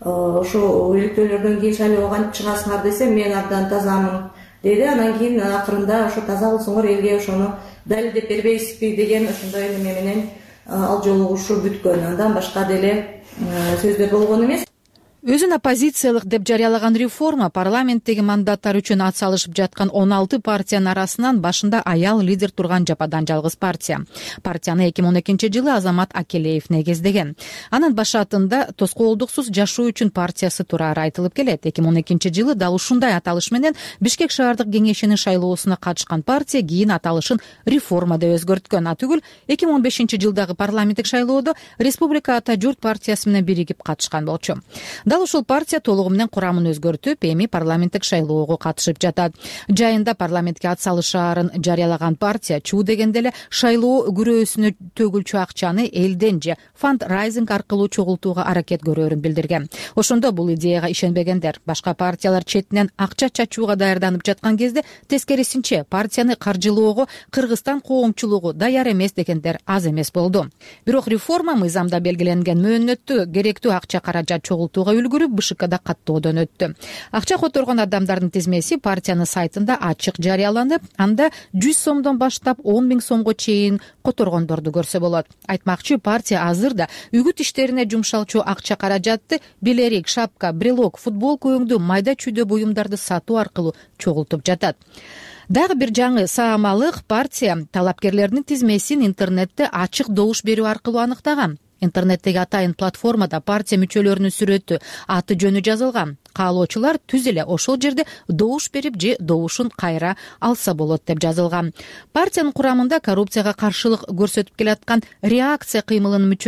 Ошо иликтөөлөрдөн кийин шайлоого кантип чыгасыңар десем, мен абдан тазамын деди. Анан кийин акырында ошо таза болсоңор элге ошону далилдеп бербейсизби деген ошондой неме менен ал жолугушуу бүткөн. Андан башка деле сөздөр болгон эмес. Өзүн оппозициялык деп жарыялаган Реформа парламенттеги мандаттар үчүн ат салышып жаткан 16 партиянын арасынан башында аял лидер турган жападан жалгыз партия. Партияны 2012-жылы Азамат Акелеев негиздеген. Анын башатында тоскоолдуксуз жашоо үчүн партиясы турары айтылып келет. 2012-жылы дал ушундай аталыш менен Бишкек шаардык кеңешинин шайлоосуна катышкан партия кийин аталышын Реформа деп өзгөрткөн. Атүгүл 2015-жылдагы парламенттик шайлоодо Республика ата журт партиясы менен биригип катышкан болчу. Дал ушул партия толугу менен курамын өзгөртүп, эми парламенттик шайлоого катышып жатат. Жайында парламентке ат салышаарын жарыялаган партия чуу дегенде эле шайлоо күрөөсүнө төгүлчү акчаны элден же фандрайзинг аркылуу чогултууга аракет көрөөрүн билдирген. Ошондо бул идеяга ишенбегендер. Башка партиялар четинен акча чачууга даярданып жаткан кезде тескерисинче партияны каржылоого Кыргызстан коомчулугу даяр эмес дегендер аз эмес болду. Бирок Реформа мыйзамда белгиленген мөөнөттү керектүү акча каражат чогултууга үлгүрүп БШКда каттоодон өттү. Акча которгон адамдардын тизмеси партиянын сайтында ачык жарыяланып, анда 100 сомдон баштап 10 000 сомго чейин которгондорду көрсө болот. Айтмакчы, партия азырда үгүт иштерине жумшалчу акча каражатты белерик, шапка, брелок, футболка өңдүү майда чүйдө буюмдарды сатуу аркылуу чогултуп жатат. Дагы бир жаңы саамалык, партия талапкерлердин тизмесин интернетте ачык добуш берүү аркылуу аныктаган. Интернеттеги атайын платформада партия мүчөлөрүнүн сүрөтү, аты жөнү жазылган. Каалоочулар түз эле ошол жерде добуш берип же добушун кайра алса болот деп жазылган. Партиянын курамында коррупцияга каршылык көрсөтүп келаткан реакция кыймылынын мүчөлөрү,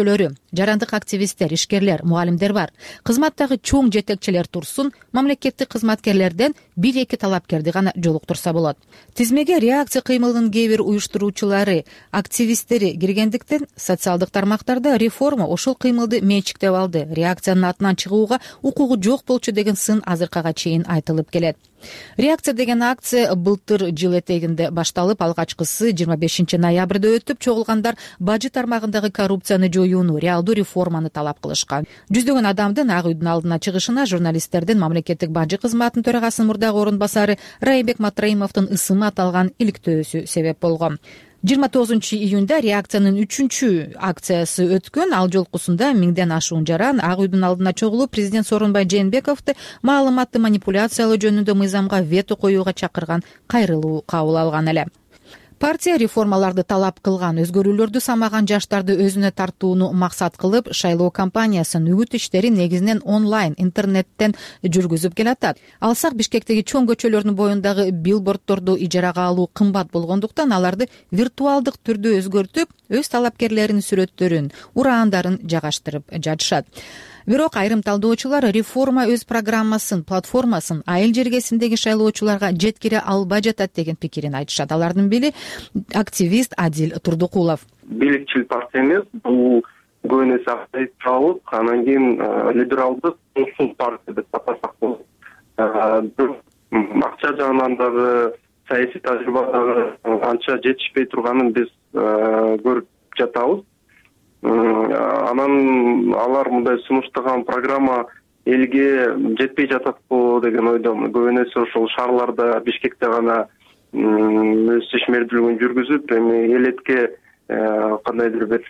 жарандык активисттер, ишкерлер, мугалимдер бар. Кызматтагы чоң жетекчилер турсун, мамлекеттик кызматкерлерден 1-2 талапкерди гана жолуктурса болот. Тизмеге реакция кыймылынын кээ бир уюштуруучулары, активисттери киргендиктен социалдык тармактарда реформа ошол кыймылды менчиктеп алды. Реакциянын атынан чыгууга укугу жок болчу деген сын азыркыга чейин айтылып келет. Реакция деген акция былтыр жыл этегинде башталып, алгачкысы 25 ноябрда өтүп, чогулгандар бажы тармагындагы коррупцияны жоюуну, реалдуу реформаны талап кылышкан. Жүздөгөн адамдын ак үйдүн алдына чыгышына журналисттердин мамлекеттик бажы кызматынын төрагасынын мурдагы орун басары Райымбек Матраимовдун ысымы аталган иликтөөсү себеп болгон. 29 июнда реакциянын 3-чү акциясы өткөн. Ал жолкусунда 1000ден ашуун жаран ак үйдүн алдына чогулуп, президент Сооронбай Жээнбековду маалыматты манипуляциялоо жөнүндө мыйзамга вето коюуга чакырган кайрылуу кабыл алган эле. Партия реформаларды талап кылган, өзгөрүүлөрдү самаган жаштарды өзүнө тартууну максат кылып, шайлоо кампаниясын үгүт иштерин негизинен онлайн, интернеттен жүргүзүп келатат. Алсак, Бишкектеги чоң көчөлөрдүн боюндагы билбордторду ижарага алуу кымбат болгондуктан аларды виртуалдык түрдө өзгөртүп, өз талапкерлеринин сүрөттөрүн, ураандарын жайгаштырып жатышат. Бирок айрым талдоочулар реформа өз программасын, платформасын айыл жергесиндеги шайлоочуларга жеткире албай жатат деген пикирин айтышат. Алардын бири активист Адил Турдукулов. Бийликчил партия эмес, бул көбүнө акчалык, анан кийин либералдык улуттук партия деп атасак болот. Акча жагынан дагы, саясий тажрыйбадагы анча жетишпей турганын биз көрүп жатабыз. Анан алар мындай сунуштаган программа элге жетпей жататпы деген ойдомун. Көбүнөсү ошол шаарларда, Бишкекте гана өз ишмердүүлүгүн жүргүзүп, эми элетке кандайдыр бир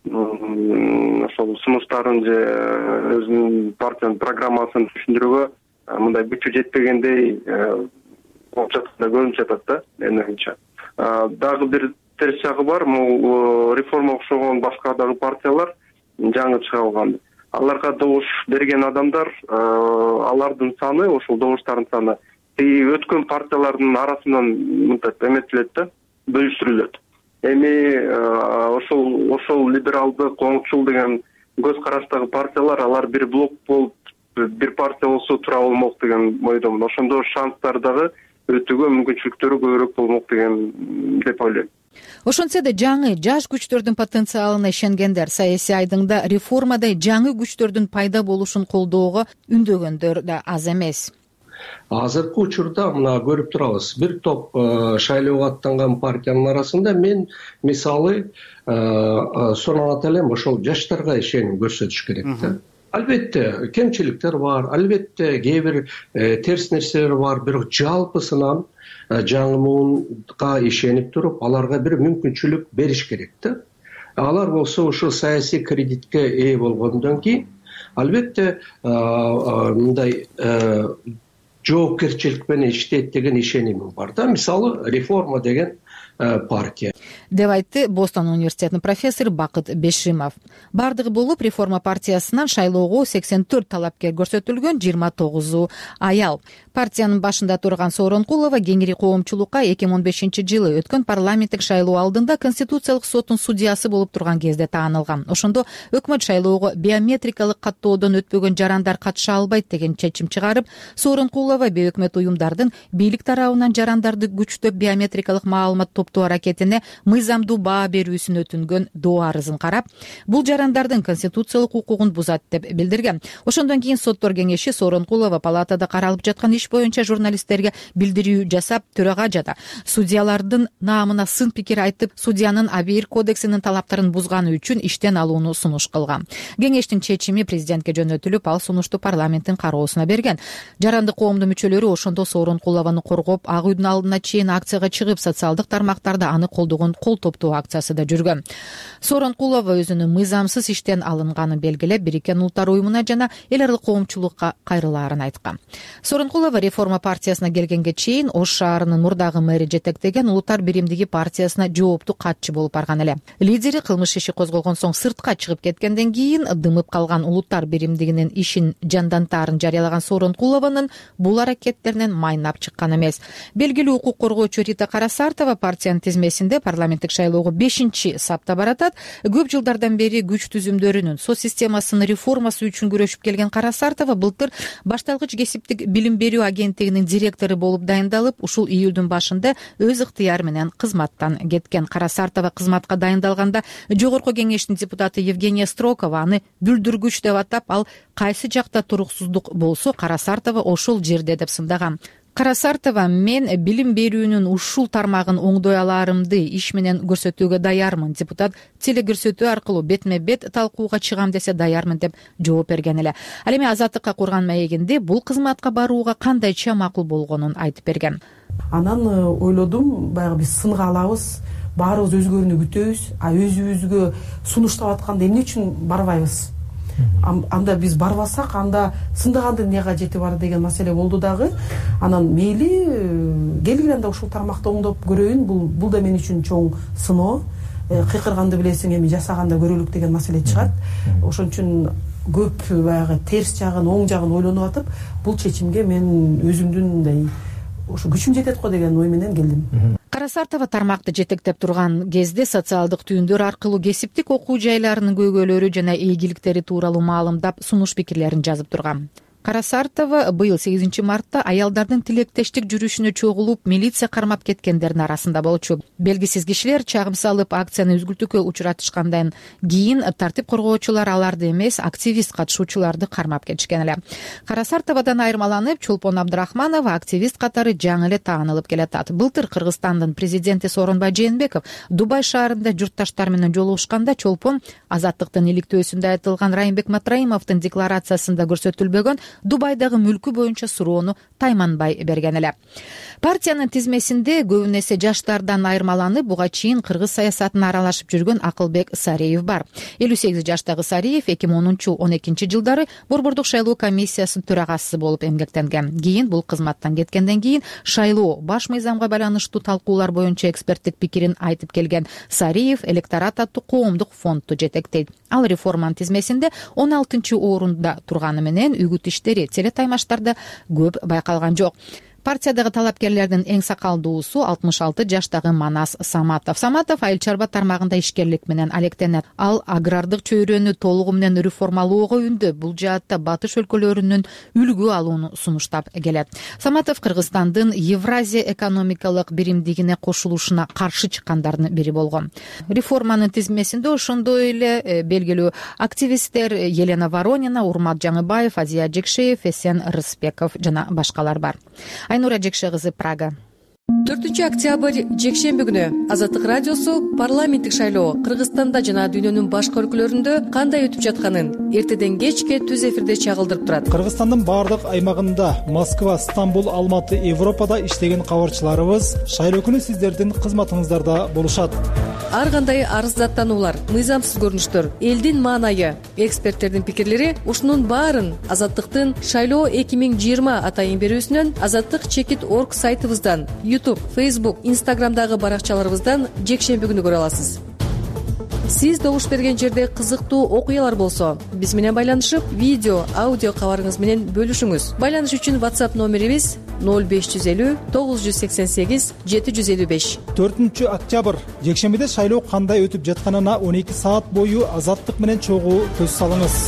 ошол сунуштарын же өзүнүн партиянын программасын түшүндүрүүгө мындай күчү жетпегендей болуп жаткандай көрүнүп жатат да, менин оюмча. Дагы бир терс жагы бар, реформа окшогон башка дагы партиялар жаңы чыга алган. Аларга добуш берген адамдар, алардын саны, ошол добуштардын саны өткөн партиялардын арасынан мынтип эметилет да, бөлүштүрүлөт. Эми ошол либералды, коңчул деген көз караштагы партиялар, алар бир блок болуп, бир партия болсо туура болмок деген ойдомун. Ошондо шанстар дагы өтүүгө мүмкүнчүлүктөрү көбүрөөк болмок деген деп ойлойм. Ошентсе да жаңы жаш күчтөрдүн потенциалына ишенгендер саясий айдыңда реформадай жаңы күчтөрдүн пайда болушун колдоого үндөгөндөр да аз эмес. Азыркы учурда мына көрүп турабыз, бир топ шайлоого аттанган партиянын арасында мен мисалы сонун элем, ошол жаштарга ишеним көрсөтүш керек да. Албетте кемчиликтер бар, албетте кээ бир терс нерселер бар, бирок жалпысынан жаңы муунга ишенип туруп, аларга бир мүмкүнчүлүк бериш керек да. Алар болсо ошо саясий кредитке ээ болгондон кийин албетте мындай жоопкерчилик менен иштейт деген ишенимим бар да. Мисалы реформа деген партия деп айтты Бостон университетинин профессору Бакыт Бешимов. Бардыгы болуп, реформа партиясынан шайлоого 84 талапкер көрсөтүлгөн, 29 аял. Партиянын башында турган Сооронкулова кеңири коомчулукка 2015-жылы өткөн парламенттик шайлоо алдында Конституциялык соттун судьясы болуп турган кезде таанылган. Ошондо өкмөт шайлоого биометрикалык каттоодон өтпөгөн жарандар катыша албайт деген чечим чыгарып, Сооронкулова бейөкмөт уюмдардын бийлик тарабынан жарандарды күчтөп биометрикалык маалымат топтоо аракетине мыйзамдуу баа берүүсүн өтүнгөн доо арызын карап, бул жарандардын конституциялык укугун бузат деп билдирген. Ошондон кийин соттор кеңеши Сооронкулова палатада каралып жаткан иш боюнча журналисттерге билдирүү жасап, төрага жада судьялардын наамына сын пикир айтып, судьянын АБИР кодексинин талаптарын бузганы үчүн иштен алууну сунуш кылган. Кеңештин чечими президентке жөнөтүлүп, ал сунушту парламенттин кароосуна берген. Жарандык коомдун мүчөлөрү ошондо Сооронкулованы коргоп, ак үйдүн алдына чейин акцияга чыгып, социалдык тармактарда аны колдогон кол топтоо акциясы да жүргөн. Сооронкулова өзүнүн мыйзамсыз иштен алынганын белгилеп, Бириккен Улуттар уюмуна жана эл аралык коомчулукка кайрылаарын айткан. Сооронкулова реформа партиясына келгенге чейин Ош шаарынын мурдагы мэри жетектеген Улуттар биримдиги партиясына жооптуу катчы болуп барган эле. Лидери кылмыш иши козголгон соң сыртка чыгып кеткенден кийин дымып калган Улуттар биримдигинин ишин жандантаарын жарыялаган Сооронкулованын бул аракеттеринен майнап чыккан эмес. Белгилүү укук коргоочу Рита Карасартова партия партиянын тизмесинде парламенттик шайлоого 5-сапта баратат. Көп жылдардан бери күч түзүмдөрүнүн соцсистемасынын реформасы үчүн күрөшүп келген Кара Сартова былтыр башталгыч кесиптик билим берүү агенттигинин директору болуп дайындалып, ушул июлдун башында өз ыктыяры менен кызматтан кеткен. Кара Сартова кызматка дайындалганда жогорку кеңештин депутаты Евгения Строкова аны бүлдүргүч деп атап, ал кайсы жакта туруксуздук болсо Кара Сартова ошол жерде деп сындаган. Кара Сартова: мен билим берүүнүн ушул тармагын оңдой аларымды иш менен көрсөтүүгө даярмын. Депутат телекөрсөтүү аркылуу бетме бет талкууга чыгам десе даярмын деп жооп берген эле. Ал эми Азаттыкка курган маегинде бул кызматка барууга кандайча макул болгонун айтып берген. Анан ойлодум, баягы биз сынга алабыз, баарыбыз өзгөрүүнү күтөбүз, а өзүбүзгө сунуштап атканда эмне үчүн барбайбыз? Анда биз барбасак, анда сындагандын эмне кажети бар деген маселе болду дагы. Анан мейли келгиле анда ушул тармакты оңдоп көрөйүн, бул да мен үчүн чоң сыноо. Кыйкырганды билесиң, эми жасаганда көрөлүк деген маселе чыгат. Ошон үчүн көп баягы терс жагын, оң жагын ойлонуп атып, бул чечимге мен өзүмдүн мындай ошо күчүм жетет го деген ой менен келдим. Кара Сартова тармакты жетектеп турган кезде социалдык түйүндөр аркылуу кесиптик окуу жайларынын көйгөйлөрү жана ийгиликтери тууралуу маалымдап, сунуш пикирлерин жазып турган. Кара Сартова быйыл 8 мартта аялдардын тилектештик жүрүшүнө чогулуп, милиция кармап кеткендердин арасында болчу. Белгисиз кишилер чагым салып, акцияны үзгүлтүүгө учуратышкандан кийин тартип коргоочулар аларды эмес, активист катышуучуларды кармап кетишкен эле. Кара Сартовадан айырмаланып, Чолпон Абдрахманова активист катары жаңы эле таанылып келатат. Былтыр Кыргызстандын президенти Сооронбай Жээнбеков Дубай шаарында журтташтар менен жолугушканда Чолпон Азаттыктын иликтөөсүндө айтылган Райымбек Матраимовдун декларациясында көрсөтүлбөгөн Дубайдагы мүлкү боюнча суроону тайманбай берген эле. Партиянын тизмесинде көбүн эсе жаштардан айырмаланып, буга чейин кыргыз саясатына аралашып жүргөн Акылбек Сариев бар. 58 жаштагы Сариев 2010-12 жылдары Борбордук шайлоо комиссиясынын төрагасы болуп эмгектенген. Кийин бул кызматтан кеткенден кийин шайлоо баш мыйзамга байланыштуу талкуулар боюнча эксперттик пикирин айтып келген Сариев электорат аттуу коомдук фондду жетектейт. Ал реформанын тизмесинде 16-орунда турганы менен үгүт иштери телетаймаштарда көп байкалган жок. Партиядагы талапкерлердин эң сакалдуусу 66 жаштагы Манас Саматов. Саматов айыл чарба тармагында ишкерлик менен алектенет. Ал агрардык чөйрөнү толугу менен реформалоого үндө, бул жаатта батыш өлкөлөрүнүн үлгү алууну сунуштап келет. Саматов Кыргызстандын Евразия экономикалык биримдигине кошулушуна каршы чыккандардын бири болгон. Реформанын тизмесинде ошондой эле белгилүү активисттер Елена Воронина, Урмат Жаңыбаев, Азия Жекшеев, Эсен Рыспеков жана башкалар бар. Айнура Жекше кызы, Прага. 4-октябрь жекшемби күнү Азаттык радиосу парламенттик шайлоо Кыргызстанда жана дүйнөнүн башка өлкөлөрүндө кандай өтүп жатканын эртеден кечке түз эфирде чагылдырып турат. Кыргызстандын баардык аймагында, Москва, Стамбул, Алматы, Европада иштеген кабарчыларыбыз шайлоо күнү сиздердин кызматыңыздарда болушат. Ар кандай арыздаттануулар, мыйзамсыз көрүнүштөр, элдин маанайы, эксперттердин пикирлери — ушунун баарын Азаттыктын шайлоо 2020 атайын берүүсүнөн, azattik.org сайтыбыздан, YouTube, Facebook, Instagramдагы баракчаларыбыздан жекшемби күнү көрө аласыз. Сиз добуш берген жерде кызыктуу окуялар болсо, биз менен байланышып, видео, аудио кабарыңыз менен бөлүшүңүз. Байланыш үчүн WhatsApp номерибиз 0550 988 755. 4-октябрь жекшембиде шайлоо кандай өтүп жатканына 12 саат бою Азаттык менен чогуу көз салыңыз.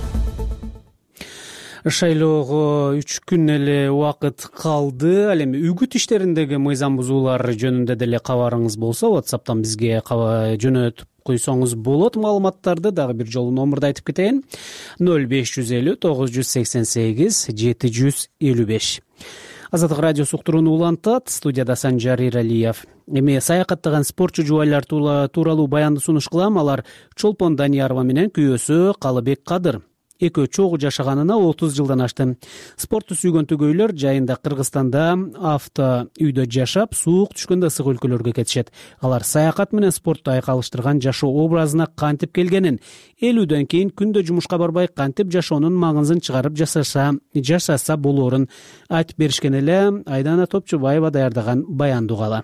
Шайлоого 3 күн эле убакыт калды. Ал эми үгүт иштериндеги мыйзам бузуулар жөнүндө деле кабарыңыз болсо, WhatsApp'тан бизге жөнөтүп койсоңуз болот. Маалыматтарды дагы бир жолу номурду айтып кетейин. 0550 988 755. Азаттык радиосу уктурууну улантат. Студияда Санжар Иралиев. Эми саякаттаган спортчу жубайлар тууралуу баянды сунуш кылам. Алар Чолпон Даниярова менен күйөөсү Калыбек Кадыр. Экөө чогуу жашаганына 30 жылдан ашты. Спортту сүйгөн түгөйлөр жайында Кыргызстанда авто үйдө жашап, суук түшкөндө ысык өлкөлөргө кетишет. Алар саякат менен спортту айкалыштырган жашоо образына кантип келгенин, 50дөн кийин күндө жумушка барбай кантип жашоонун маңызын чыгарып жашаса болоорун айтып беришкен эле. Айдана Топчубаева даярдаган баянды угалы.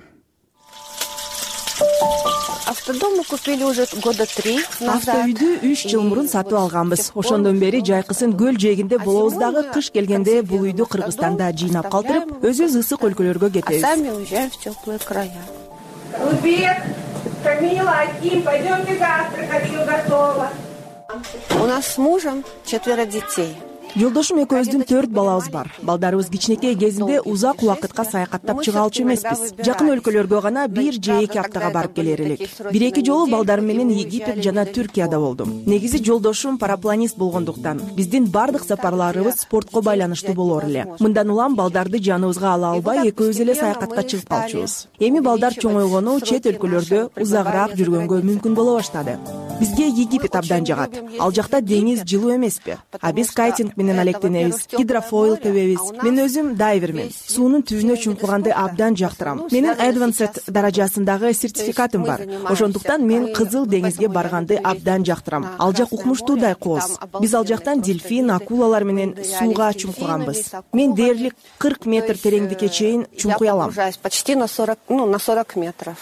Автодом мы купили уже года 3 назад. Автоүйдү 3 жыл мурун сатып алганбыз. Ошондон бери жайкысын көл жээгинде болобуз дагы, кыш келгенде бул үйдү Кыргызстанда жыйнап калтырып, өзүбүз ысык өлкөлөргө кетебиз. Сами уезжаем в теплые края. Лубек, Камила, Аким, пойдемте завтрак, все готово. У нас с мужем 4 детей. Жолдошум экөөбүздүн 4 балабыз бар. Балдарыбыз кичинекей кезинде узак убакытка саякаттап чыга алчу эмеспиз. Жакын өлкөлөргө гана 1 же 2 аптага барып келер элек. 1-2 жолу балдарым менен Египет жана Түркияда болдум. Негизи жолдошум парапланист болгондуктан биздин бардык сапарларыбыз спортко байланыштуу болор эле. Мындан улам балдарды жаныбызга ала албай экөөбүз эле саякатка чыгып калчубуз. Эми балдар чоңойгону чет өлкөлөрдө узагыраак жүргөнгө мүмкүн боло баштады. Бизге Египет абдан жагат. Ал жакта деңиз жылуу эмеспи? А биз кайтинг менен алектенебиз, гидрофойл тебебиз. Мен өзүм дайвермин. Суунун түбүнө чуңкуганды абдан жактырам. Менин Advanced даражасындагы сертификатым бар. Ошондуктан мен Кызыл деңизге барганды абдан жактырам. Ал жак укмуштуудай кооз. Биз ал жактан дельфин, акулалар менен сууга чуңкуганбыз. Мен дээрлик 40 метр тереңдикке чейин чуңкуй алам. Почти на 40 метров.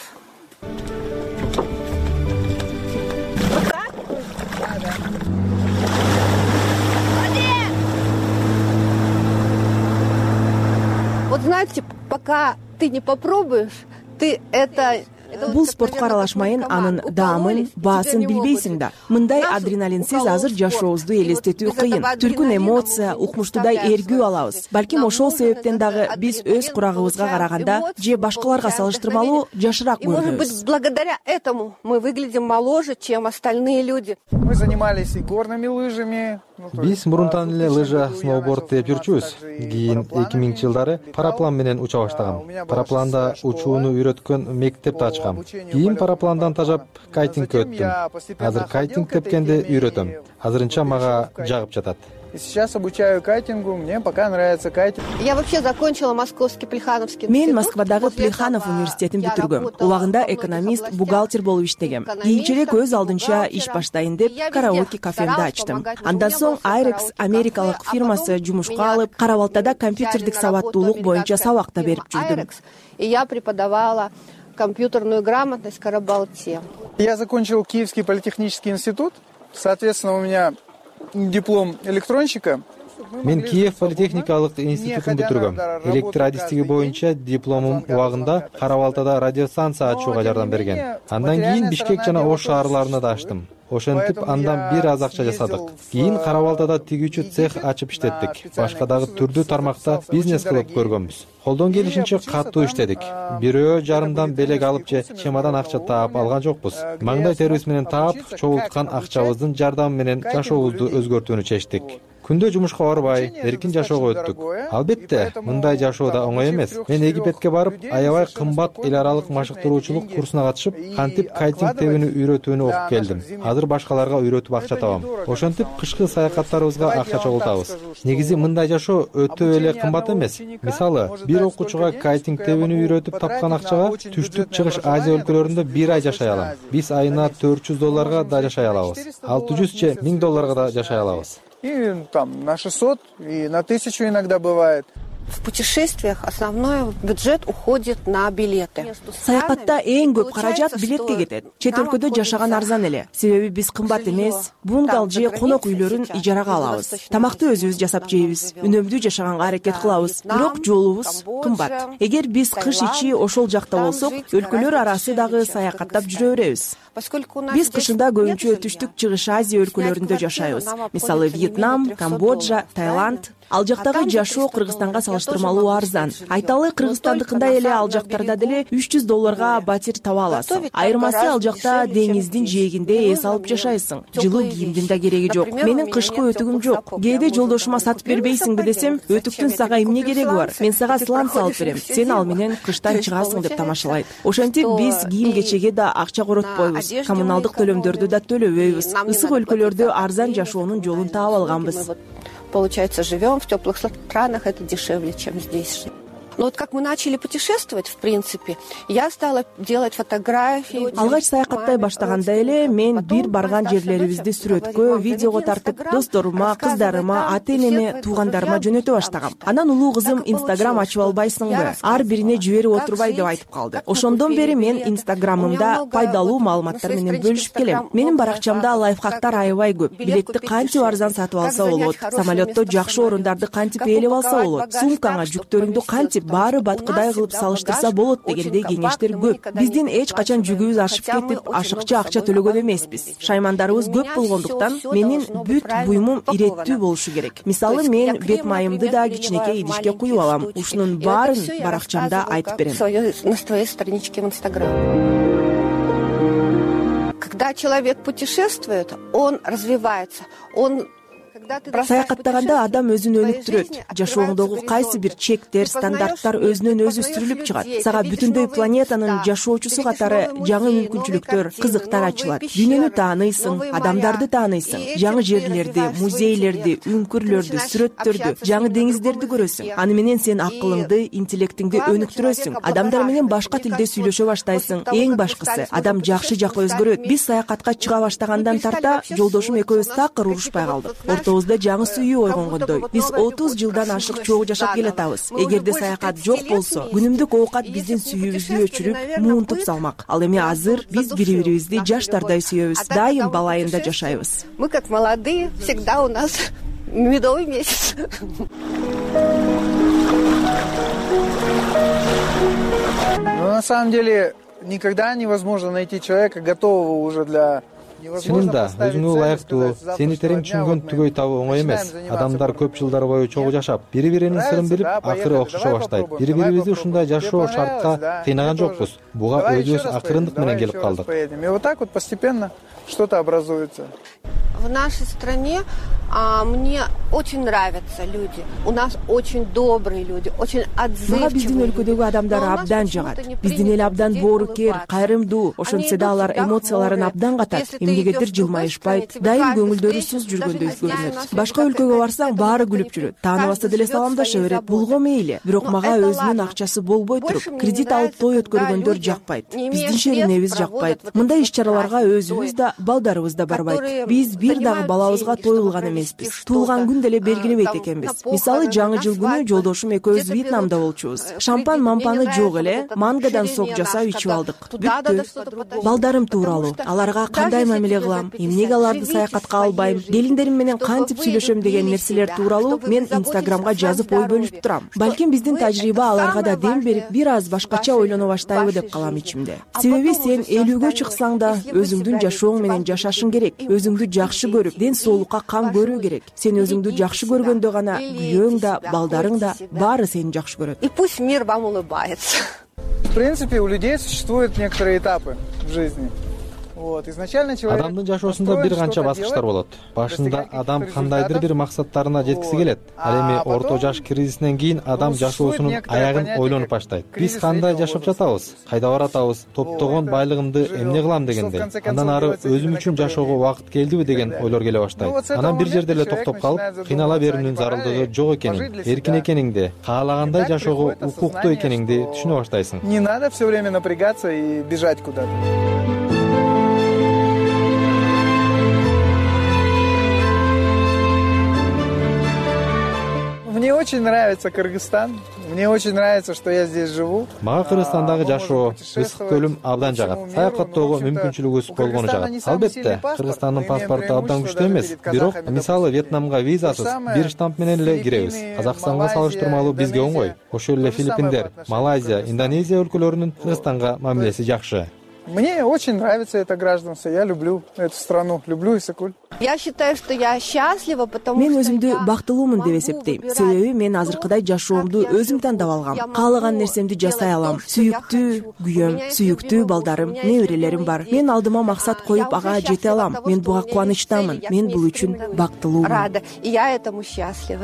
Вот знаете, пока ты не попробуешь, ты это... Бул спортко аралашмайын анын даамын, баасын билбейсиң да. Мындай адреналинсиз азыр жашообузду элестетүү кыйын. Түркүн эмоция, укмуштуудай эргүү алабыз. Балким ошол себептен дагы биз өз курагыбызга караганда же башкаларга салыштырмалуу жашыраак көрүнөбүз. Может быть, благодаря этому мы выглядим моложе, чем остальные люди. Мы занимались и горными лыжами. Биз мурунтан эле лыжа, сноуборд теп жүрчүбүз. Кийин 2000-жылдары параплан менен уча баштагам. Парапланда учууну үйрөткөн мектепти ачкам. Кийин парапландан тажап кайтингке өттүм. Азыр кайтинг тепкенди үйрөтөм. Азырынча мага жагып жатат. И сейчас обучаю кайтингу, мне пока нравится кайтинг. Я вообще закончила Московский Плехановский институт. Мен Москвадагы Плеханов университетин бүтүргөм. Убагында экономист, бухгалтер болуп иштегем. Кийинчерээк өз алдынча иш баштайын деп караоке кафемди ачтым. Андан соң Айрекс америкалык фирмасы жумушка алып, Карабалтада компьютердик сабаттуулук боюнча сабак да берип жүрдүм. И я преподавала компьютерную грамотность в Карабалте. Я закончил Киевский политехнический институт. Соответственно, у меня диплом электронщика. Мен Киев политехникалык институтун бүтүргөм. Электр адистиги боюнча дипломум убагында Карабалтада радиостанция ачууга жардам берген. Андан кийин Бишкек жана Ош шаарларына да ачтым. Ошентип андан бир аз акча жасадык. Кийин Карабалтада тигүүчү цех ачып иштеттик. Башка дагы түрдүү тармакта бизнес кылып көргөнбүз. Колдон келишинче катуу иштедик. Бирөө жарымдан белек алып же чемадан акча таап алган жокпуз. Маңдай терибиз менен таап, чогулткан акчабыздын жардамы менен жашообузду өзгөртүүнү чечтик. Күндө жумушка барбай, эркин жашоого өттүк. Албетте, мындай жашоо да оңой эмес. Мен Египетке барып, аябай кымбат эл аралык машыктыруучулук курсуна катышып, кантип кайтинг тебүүнү үйрөтүүнү окуп келдим. Азыр башкаларга үйрөтүп акча табам. Ошентип кышкы саякаттарыбызга акча чогултабыз. Негизи мындай жашоо өтө эле кымбат эмес. Мисалы, бир окуучуга кайтинг тебүүнү үйрөтүп тапкан акчага түштүк чыгыш Азия өлкөлөрүндө бир ай жашай алам. Биз айына $400 да жашай алабыз. 600 же $1000 да жашай алабыз. И там на 600, и на 1000 иногда бывает. В путешествиях основной бюджет уходит на билеты. Саякатта эң көп каражат билетке кетет. Чет өлкөдө жашаган арзан эле. Себеби биз кымбат эмес, бунгал же конок үйлөрүн ижарага алабыз. Тамакты өзүбүз жасап жейбиз. Үнөмдүү жашаганга аракет кылабыз. Бирок жолубуз кымбат. Эгер биз кыш ичи ошол жакта болсок, өлкөлөр арасы дагы саякаттап жүрө беребиз. Биз кышында көбүнчө түштүк чыгыш Азия өлкөлөрүндө жашайбыз. Мисалы Вьетнам, Камбоджа, Таиланд. Ал жактагы жашоо Кыргызстанга салыштырмалуу арзан. Айталы, Кыргызстандыкындай эле ал жактарда деле $300 батир таба аласың. Айырмасы ал жакта деңиздин жээгинде эс алып жашайсың. Жылуу кийимдин да кереги жок. Менин кышкы өтүгүм жок. Кээде жолдошума сатып бербейсиңби десем, өтүктүн сага эмне кереги бар? Мен сага сланц алып берем. Сен ал менен кыштан чыгасың деп тамашалайт. Ошентип биз кийим кечеге да акча коротпойбуз. Коммуналдык төлөмдөрдү да төлөбөйбүз. Ысык өлкөлөрдө арзан жашоонун жолун таап алганбыз. Получается, живем в теплых странах, это дешевле, чем здесь. Но вот как мы начали путешествовать, в принципе, я стала делать фотографии. Алгач саякаттай баштаганда эле мен бир барган жерлерибизди сүрөткө, видеого тартып, досторума, кыздарыма, ата-энеме, туугандарыма жөнөтө баштагам. Анан улуу кызым Instagram ачып албайсыңбы? Ар бирине жиберип отурбай деп айтып калды. Ошондон бери мен Instagram'ымда пайдалуу маалыматтар менен бөлүшүп келем. Менин баракчамда лайфхактар аябай көп. Билетти кантип арзан сатып алса болот, самолетто жакшы орундарды кантип ээлеп алса болот, сумкаңа жүктөрүңдү кантип баары баткыдай кылып салыштырса болот дегендей кеңештер көп. Биздин эч качан жүгүбүз ашып кетип, ашыкча акча төлөгөн эмеспиз. Шаймандарыбыз көп болгондуктан менин бүт буюмум иреттүү болушу керек. Мисалы, мен бет майымды да кичинекей идишке куюп алам. Ушунун баарын баракчамда айтып берем. На своей страничке в Инстаграм. Когда человек путешествует, он развивается, он саякаттаганда адам өзүн өнүктүрөт. Жашооңдогу кайсы бир чектер, стандарттар өзүнөн өзү өстүрүлүп чыгат. Сага бүтүндөй планетанын жашоочусу катары жаңы мүмкүнчүлүктөр, кызыктар ачылат. Дүйнөнү тааныйсың, адамдарды тааныйсың, жаңы жерлерди, музейлерди, үңкүрлөрдү, сүрөттөрдү, жаңы деңиздерди көрөсүң. Аны менен сен акылыңды, интеллектиңди өнүктүрөсүң. Адамдар менен башка тилде сүйлөшө баштайсың. Эң башкысы, адам жакшы жакка өзгөрөт. Биз саякатка чыга баштагандан тарта жолдошум экөөбүз такыр урушпай калдык. Ортобузда жаңы сүйүү ойгонгондой. Биз 30 жылдан ашык чогуу жашап келатабыз. Эгерде саякат жок болсо, күнүмдүк оокат биздин сүйүүбүздү өчүрүп, муунтуп салмак. Ал эми азыр биз бири-бирибизди жаштардай сүйөбүз. Дайым балайында жашайбыз. Мы как молодые, всегда у нас медовый месяц. На самом деле никогда невозможно найти человека, готового уже для... Чынында өзүңө ылайыктуу, сени терең түшүнгөн түгөй табуу оңой эмес. Адамдар көп жылдар бою чогуу жашап, бири-биринин сырын билип, акыры окшошо баштайт. Бири-бирибизди ушундай жашоо шартка кыйнаган жокпуз. Буга өзүбүз акырындык менен келип калдык. И вот так вот постепенно что-то образуется. В нашей стране мне очень нравятся люди. У нас очень добрые люди, очень отзывчивые. Мага биздин өлкөдөгү адамдар абдан жагат. Биздин эл абдан боорукер, кайрымдуу. Ошентсе да алар эмоцияларын абдан катат. Эмнегедир жылмайышпайт, дайым көңүлдөрү суз жүргөндөй көрүнөт. Башка өлкөгө барсаң, баары күлүп жүрөт. Тааныбаса деле саламдаша берет. Булго мейли. Бирок мага өзүнүн акчасы болбой туруп, кредит алып той өткөргөндөр жакпайт. Биздин шеринебиз жакпайт. Мындай иш-чараларга өзүбүз да, балдарыбыз да барбайт. Биз бир дагы балабызга той кылган эмеспиз. Туулган күн деле белгилебейт экенбиз. Мисалы, жаңы жыл күнү жолдошум экөөбүз Вьетнамда болчубуз. Шампан-мампаны жок эле, мангадан сок жасап ичип алдык. Бүттү. Балдарым тууралуу. Аларга кандай мамиле кылам, эмнеге аларды саякатка албайм, келиндерим менен кантип сүйлөшөм деген нерселер тууралуу мен Инстаграмга жазып ой бөлүшүп турам. Балким биздин тажрыйба аларга да дем берип, бир аз башкача ойлоно баштайбы деп калам ичимде. Себеби сен 50гө чыксаң да өзүңдүн жашооң менен жашашың керек. Өзүңдү жакшы көрүп, ден соолукка кам көрүү керек. Сен өзүңдү жакшы көргөндө гана күйөөң да, балдарың да баары сени жакшы көрөт. И пусть мир вам улыбается. В принципе, у людей существуют некоторые этапы в жизни. Адамдын жашоосунда бир канча баскычтар болот. Башында адам кандайдыр бир максаттарына жеткиси келет. Ал эми орто жаш кризисинен кийин адам жашоосунун аягын ойлонуп баштайт. Биз кандай жашап жатабыз, кайда баратабыз, топтогон байлыгымды эмне кылам дегендей. Андан ары өзүм үчүн жашоого убакыт келдиби деген ойлор келе баштайт. Анан бир жерде эле токтоп калып, кыйнала берүүнүн зарылдыгы жок экенин, эркин экениңди, каалагандай жашоого укуктуу экениңди түшүнө баштайсың. Не надо все время напрягаться и бежать куда-то. Мне очень нравится Кыргызстан. Мне очень нравится, что я здесь живу. Мага Кыргызстандагы жашоо, ысык көлүм абдан жагат. Саякаттоого мүмкүнчүлүгүбүз болгону жагат. Албетте, Кыргызстандын паспорту абдан күчтүү эмес. Бирок, мисалы, Вьетнамга визасыз бир штамп менен эле киребиз. Казакстанга салыштырмалуу бизге оңой. Ошол эле Филиппиндер, Малайзия, Индонезия өлкөлөрүнүн Кыргызстанга мамилеси жакшы. Мне очень нравится это гражданство. Я люблю эту страну, люблю Исыкуль. Я считаю, что я счастлива, потому мен өзүмдү бактылуумун деп эсептейм. Себеби мен азыркыдай жашоомду өзүм тандап алгам. Каалаган нерсемди жасай алам. Сүйүктүү күйөөм, сүйүктүү балдарым, неберелерим бар. Мен алдыма максат коюп ага жете алам. Мен буга кубанычтамын. Мен бул үчүн бактылуумун. Рада, и я этому счастлива.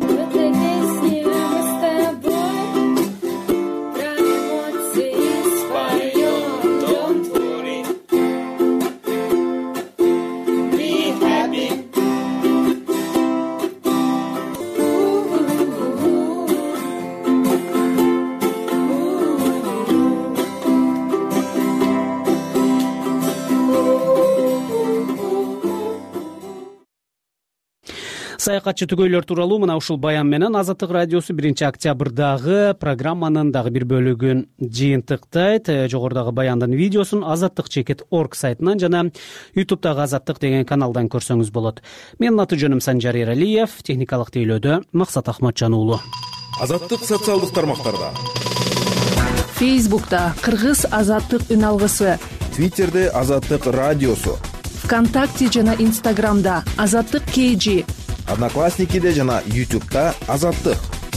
Саякатчы түгөйлөр тууралуу мына ушул баян менен Азаттык радиосу 1-октябрдагы программанын дагы бир бөлүгүн жыйынтыктайт. Жогорудагы баяндын видеосун azattik.org сайтынан жана YouTube'дагы Азаттык деген каналдан көрсөңүз болот. Менин аты жөнүм Санжар Эралиев, техникалык тейлөөдө Максат Ахматжан уулу. Азаттык социалдык тармактарда. Фейсбукта Кыргыз азаттык үн алгысы, Твиттерде Азаттык радиосу, ВКонтакте жана Инстаграмда Азаттык KG, Одноклассникиде жана YouTube'да Азаттык.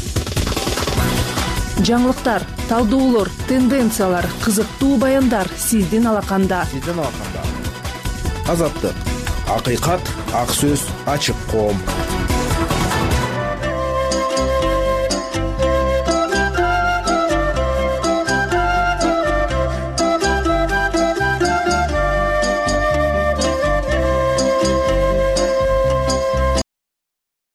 Жаңылыктар, талдоолор, тенденциялар, кызыктуу баяндар сиздин алаканда. Азаттык. Акыйкат, ак сөз, ачык коом.